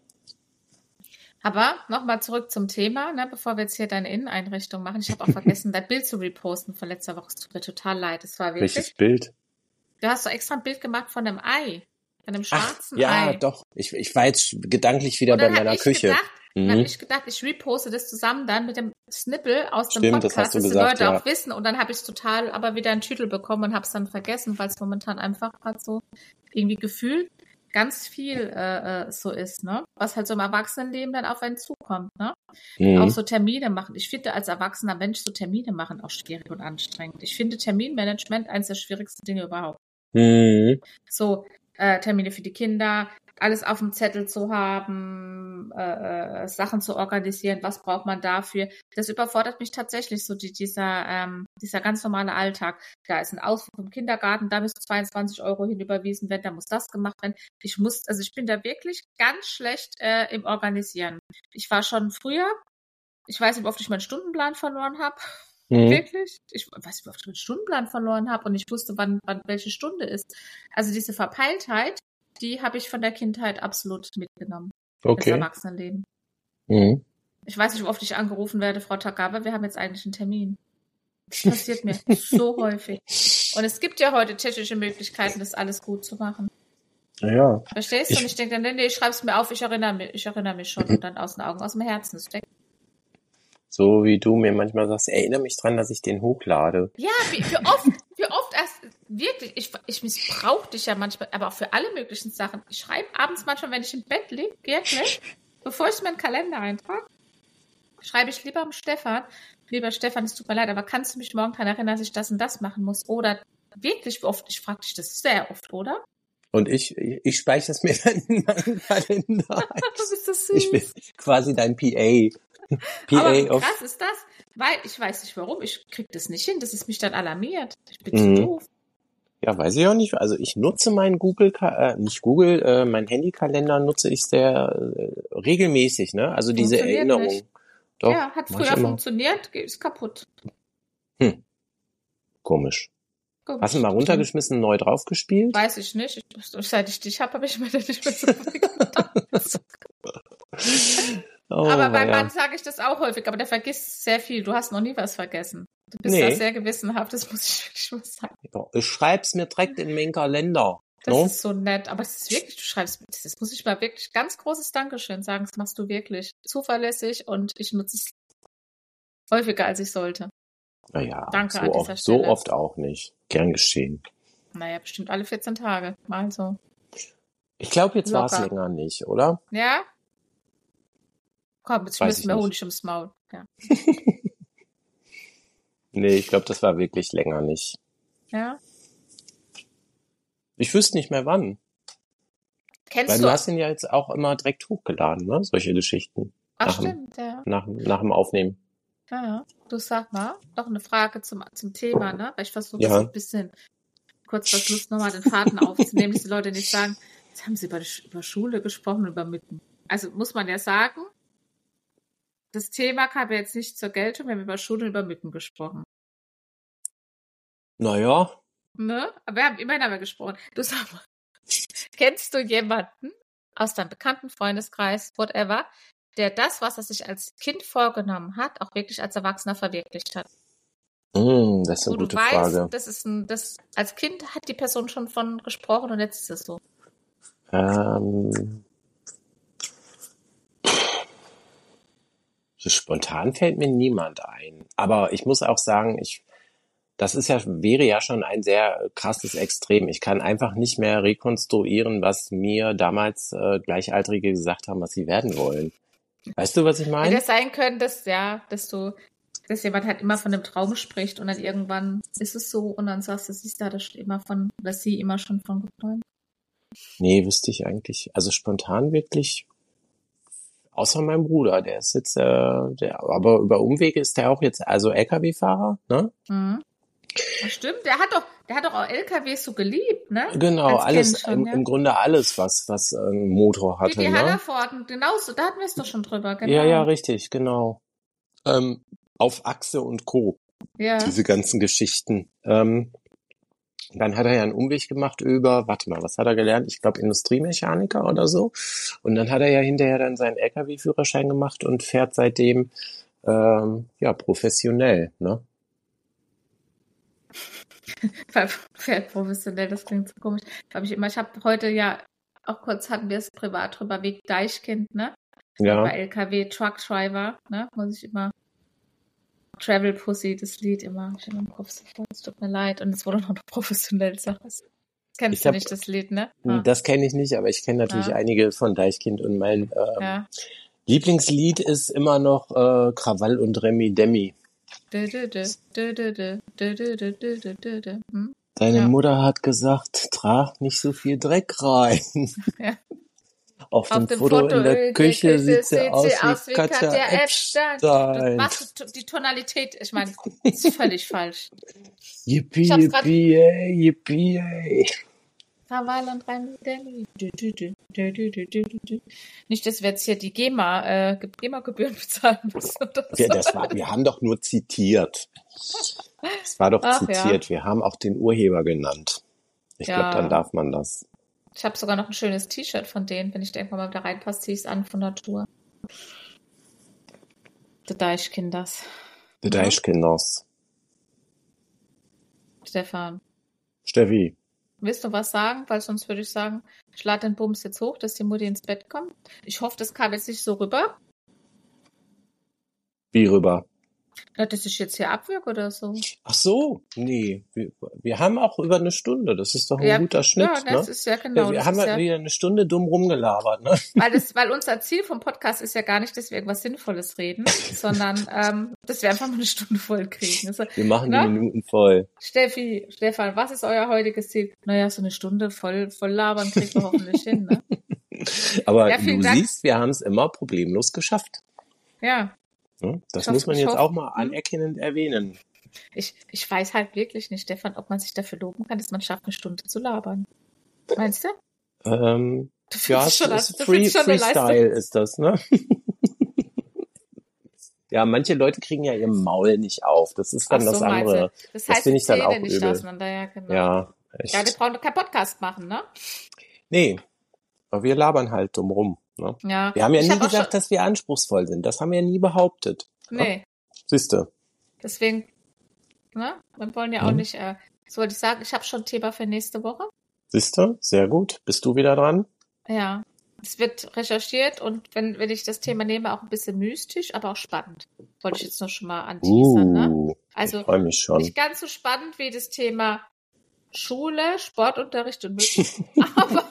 Aber nochmal zurück zum Thema, ne, bevor wir jetzt hier deine Inneneinrichtung machen. Ich habe auch vergessen, dein Bild zu reposten von letzter Woche. Es tut mir total leid. Es war wirklich. Welches Bild? Du hast doch extra ein Bild gemacht von einem Ei. Von einem schwarzen Ja, Ei. doch. Ich, ich war jetzt gedanklich wieder Und bei dann meiner habe ich Küche. gedacht, dann habe Mhm. ich gedacht, ich reposte das zusammen dann mit dem Snippel aus dem Stimmt, das Podcast, hast du dass die gesagt, Leute ja. auch wissen. Und dann habe ich es total aber wieder einen Titel bekommen und habe es dann vergessen, weil es momentan einfach gerade so irgendwie gefühlt ganz viel äh, äh, so ist, ne? Was halt so im Erwachsenenleben dann auf einen zukommt, ne? Mhm. Auch so Termine machen. Ich finde als erwachsener Mensch so Termine machen auch schwierig und anstrengend. Ich finde Terminmanagement eines der schwierigsten Dinge überhaupt. Mhm. So äh, Termine für die Kinder, alles auf dem Zettel zu haben, äh, äh, Sachen zu organisieren, was braucht man dafür. Das überfordert mich tatsächlich, so die, dieser, ähm, dieser ganz normale Alltag. Da ist ein Ausflug im Kindergarten, da müssen zweiundzwanzig Euro hinüberwiesen werden, da muss das gemacht werden. Ich muss, also ich bin da wirklich ganz schlecht äh, im Organisieren. Ich war schon früher, ich weiß nicht, wie oft ich meinen Stundenplan verloren habe. Mhm. Wirklich? Ich weiß nicht, wie oft ich meinen Stundenplan verloren habe und ich wusste, wann, wann welche Stunde ist. Also diese Verpeiltheit, die habe ich von der Kindheit absolut mitgenommen. Das Okay. Erwachsenenleben. Mhm. Ich weiß nicht, wie oft ich angerufen werde, Frau Tagawa, wir haben jetzt eigentlich einen Termin. Das passiert mir so häufig. Und es gibt ja heute technische Möglichkeiten, das alles gut zu machen. Ja. Verstehst du? Ich- Und ich denke dann, nee, nee, ich schreib's mir auf, ich erinnere mich, ich erinnere mich schon. Und dann aus den Augen, aus dem Herzen. Das weg. So wie du mir manchmal sagst, erinnere mich dran, dass ich den hochlade. Ja, wie, wie oft, wie oft erst, wirklich, ich, ich missbrauche dich ja manchmal, aber auch für alle möglichen Sachen. Ich schreibe abends manchmal, wenn ich im Bett liege, wirklich, bevor ich meinen Kalender eintrage, schreibe ich lieber am Stefan, lieber Stefan, es tut mir leid, aber kannst du mich morgen daran erinnern, dass ich das und das machen muss? Oder wirklich, wie oft, ich frage dich das sehr oft, oder? Und ich, ich, ich speichere es mir dann in meinen Kalender. Du bist das süß. Ich bin quasi dein P A. P Aber wie A of, krass ist das? Weil, ich weiß nicht warum, ich krieg das nicht hin, dass es mich dann alarmiert. Ich bin Mhm. zu doof. ja, weiß ich auch nicht. Also ich nutze meinen Google, äh, nicht Google, äh, meinen Handykalender nutze ich sehr äh, regelmäßig, ne? Also diese Funktioniert Erinnerung. nicht. Doch, Ja, hat mach ich früher immer. funktioniert, ist kaputt. Komisch. Gut. Hast du mal runtergeschmissen, neu draufgespielt? Weiß ich nicht. Ich, seit ich dich habe, habe ich mir das nicht mehr so gedacht. Oh, Aber beim ja. Mann sage ich das auch häufig, aber der vergisst sehr viel. Du hast noch nie was vergessen. Du bist Nee. da sehr gewissenhaft, das muss ich wirklich mal sagen. Ja, ich schreib's mir direkt in meinen Kalender. Das No? ist so nett, aber es ist wirklich, du schreibst, das muss ich mal wirklich ganz großes Dankeschön sagen. Das machst du wirklich zuverlässig und ich nutze es häufiger, als ich sollte. Naja, Danke so an dieser oft, so Stelle. oft auch nicht. Gern geschehen. Naja, bestimmt alle vierzehn Tage. Mal so. Ich glaube, jetzt war es Locker. länger nicht, oder? Ja? Komm, jetzt Weiß müssen ich wir nicht. Honig ums Maul. Ja. Nee, ich glaube, das war wirklich länger nicht. Ja? Ich wüsste nicht mehr wann. Kennst Weil du? du hast ihn ja jetzt auch immer direkt hochgeladen, ne? Solche Geschichten. Ach, nach dem- stimmt, ja. Nach, nach dem Aufnehmen. Ja, ja. Du sag mal, noch eine Frage zum, zum Thema, ne? Weil ich versuche Ja. so ein bisschen kurz vor Schluss nochmal den Faden aufzunehmen, dass die Leute nicht sagen, jetzt haben sie über, die, über Schule gesprochen, über Mücken. Also muss man ja sagen, das Thema kam ja jetzt nicht zur Geltung, wir haben über Schule und über Mücken gesprochen. Naja. Ne? Aber wir haben immerhin aber gesprochen. Du sag mal, kennst du jemanden aus deinem bekannten Freundeskreis, whatever, der das, was er sich als Kind vorgenommen hat, auch wirklich als Erwachsener verwirklicht hat? Mm, das ist eine Wo gute du weißt, Frage. das ist ein, das, als Kind hat die Person schon von gesprochen und jetzt ist es so. Ähm, so spontan fällt mir niemand ein. Aber ich muss auch sagen, ich, das ist ja, wäre ja schon ein sehr krasses Extrem. Ich kann einfach nicht mehr rekonstruieren, was mir damals äh, Gleichaltrige gesagt haben, was sie werden wollen. Weißt du, was ich Hätte meine? es sein können, dass, ja, dass du, dass jemand halt immer von dem Traum spricht und dann irgendwann ist es so und dann sagst du, siehst du, da steht immer von, dass sie immer schon von geträumt. Nee, wüsste ich eigentlich. Also spontan wirklich, außer meinem Bruder, der ist jetzt, äh, der, aber über Umwege ist der auch jetzt, also L K W-Fahrer, ne? Mhm. Das stimmt, der hat doch, der hat doch auch L K Ws so geliebt, ne? Genau, Als alles, Kind schon, im, ja. im Grunde alles, was, was äh, einen Motor hatte, Die ne? Hallervorden, genauso, da hatten wir es doch schon drüber, genau. Ja, ja, richtig, genau. Ähm, auf Achse und Co. Ja. Diese ganzen Geschichten. Ähm, dann hat er ja einen Umweg gemacht über, warte mal, was hat er gelernt? Ich glaube Industriemechaniker oder so. Und dann hat er ja hinterher dann seinen L K W-Führerschein gemacht und fährt seitdem ähm, ja professionell, ne? Fährt professionell, das klingt so komisch. Hab ich immer, ich habe heute ja, auch kurz hatten wir es privat drüber, wegen Deichkind, ne? Ja. Bei L K W Truck Driver, ne? Muss ich immer Travel Pussy, das Lied immer. Ich habe im Kopf sofort, es tut mir leid. Und es wurde noch professionell, sag es. Kennst Ich du hab, nicht das Lied, ne? Ah. Das kenne ich nicht, aber ich kenne natürlich Ja. einige von Deichkind und mein ähm, Ja. Lieblingslied ist immer noch äh, Krawall und Remi Demi. Dö, dö, dö, dö, dö, dö, dö, dö, dö, dö, dö, dö. Hm? Deine Ja. Mutter hat gesagt, trag nicht so viel Dreck rein. Ja. Auf, Auf dem, dem Foto, Foto in der Küche, Küche sieht sie sieht aus, sie aus wie wie Katja, Katja Epstein. Epstein. Was, die Tonalität, ich meine, ist völlig falsch. Yippie, Ich hab's grad- yippie, ey, yippie, ey. Krawall und Remi Demi. Dü, dü, dü, dü, dü, dü, dü, dü. Nicht, dass wir jetzt hier die GEMA, äh, GEMA-Gebühren bezahlen müssen oder so. Wir, das war, wir haben doch nur zitiert. Es war doch Ach, zitiert. ja. Wir haben auch den Urheber genannt. Ich Ja. glaube, dann darf man das. Ich habe sogar noch ein schönes T-Shirt von denen. Wenn ich da irgendwann mal wieder reinpasse, ziehe ich es an von Natur. The Deichkinders. The Mhm. Deichkinders. Stefan, Steffi. willst du was sagen? Weil sonst würde ich sagen, ich lade den Bums jetzt hoch, dass die Mutti ins Bett kommt. Ich hoffe, das kam jetzt nicht so rüber, Wie rüber? dass ich jetzt hier abwirke oder so. Ach so, nee. Wir, wir haben auch über eine Stunde. Das ist doch ein Ja, guter Schnitt, ja, das ne? ist ja genau. wir das haben ist ja ja, wieder eine Stunde dumm rumgelabert, ne? weil, das, weil unser Ziel vom Podcast ist ja gar nicht, dass wir irgendwas Sinnvolles reden, sondern ähm, dass wir einfach mal eine Stunde voll kriegen. Also, Wir machen die ne? Minuten voll. Steffi, Stefan, was ist euer heutiges Ziel? Naja, so eine Stunde voll, voll labern kriegen wir hoffentlich hin, ne? Aber Ja, du vielen Dank. siehst, wir haben es immer problemlos geschafft. Ja, Ne? Das Ich hoffe- muss man ich jetzt hoffe- auch mal anerkennend erwähnen. ich, ich weiß halt wirklich nicht, Stefan, ob man sich dafür loben kann, dass man schafft, eine Stunde zu labern. Meinst du? Ähm, Du ja, findest es schon, ist du Free, findest schon eine Leistung. Freestyle ist das, ne? Ja, manche Leute kriegen ja ihr Maul nicht auf. Das ist dann Ach so, das meinst andere. du? Das Das heißt, finde die ich dann Zähne auch nicht übel. auseinander, ja, genau. Ja, echt. Ja, wir brauchen doch keinen Podcast machen, ne? Nee, aber wir labern halt dumm rum. Ne? Ja. Wir haben ja Ich nie hab auch gesagt, dass wir anspruchsvoll sind. Das haben wir ja nie behauptet. schon, nee, Siehste. deswegen, ne? Wir wollen ja auch Mhm. nicht, äh, das wollte ich sagen, ich habe schon ein Thema für nächste Woche. Siehste? Sehr gut. Bist du wieder dran? Ja. Es wird recherchiert und wenn, wenn ich das Thema nehme, auch ein bisschen mystisch, aber auch spannend. Wollte ich jetzt noch schon mal anteasern, ne? Uh, Also ich freue mich schon. nicht ganz so spannend wie das Thema Schule, Sportunterricht und Mücken. Aber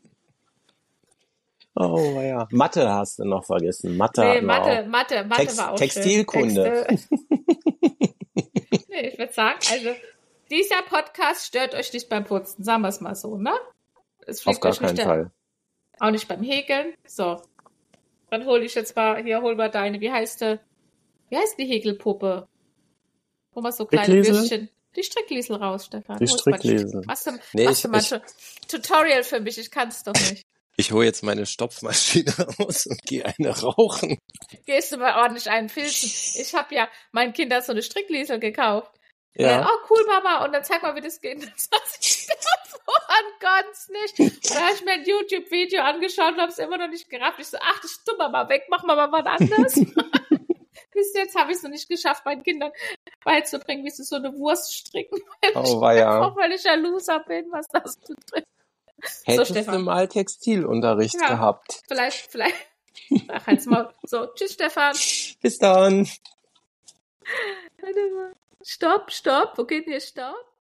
Oh ja. Mathe hast du noch vergessen. Mathe nee, hatten wir Mathe, auch. Mathe, Mathe Text- war auch Textilkunde. schön. Textil. Nee, ich würde sagen, also dieser Podcast stört euch nicht beim Putzen, sagen wir es mal so, ne? Es Auf fliegt gar euch nicht keinen der, Fall. auch nicht beim Häkeln. So, dann hole ich jetzt mal, hier hol mal deine, wie heißt der? wie heißt die Häkelpuppe? Wo man so kleine Strickliesel? Würstchen. Die Strickliesel raus, Stefan. Die Hol's mal Strickliesel. Machst du, Nee, machst ich, du mal ich, ein Tutorial für mich? Ich kann es doch nicht. ich hole jetzt meine Stopfmaschine raus und gehe eine rauchen. Gehst du mal ordentlich einen filzen. Ich habe ja meinen Kindern so eine Strickliesel gekauft. Ja. Äh, oh, cool, Mama. Und dann zeig mal, wie das geht. Das weiß ich davon ganz nicht. Da habe ich mir ein YouTube-Video angeschaut und habe es immer noch nicht gerafft. Ich so, ach, das tu mal mal weg, mach mal mal was anderes. Bis jetzt habe ich es noch nicht geschafft, meinen Kindern beizubringen, wie sie so eine Wurst stricken. Weil Oh, ich weia. einfach, weil ich ein Loser bin, was das betrifft. Hättest Stefan. du mal Textilunterricht Ja. gehabt. Vielleicht, vielleicht. Ach, halt's mal. So, tschüss, Stefan. Bis dann. Warte mal. Stopp, stopp. Wo geht denn hier Stopp?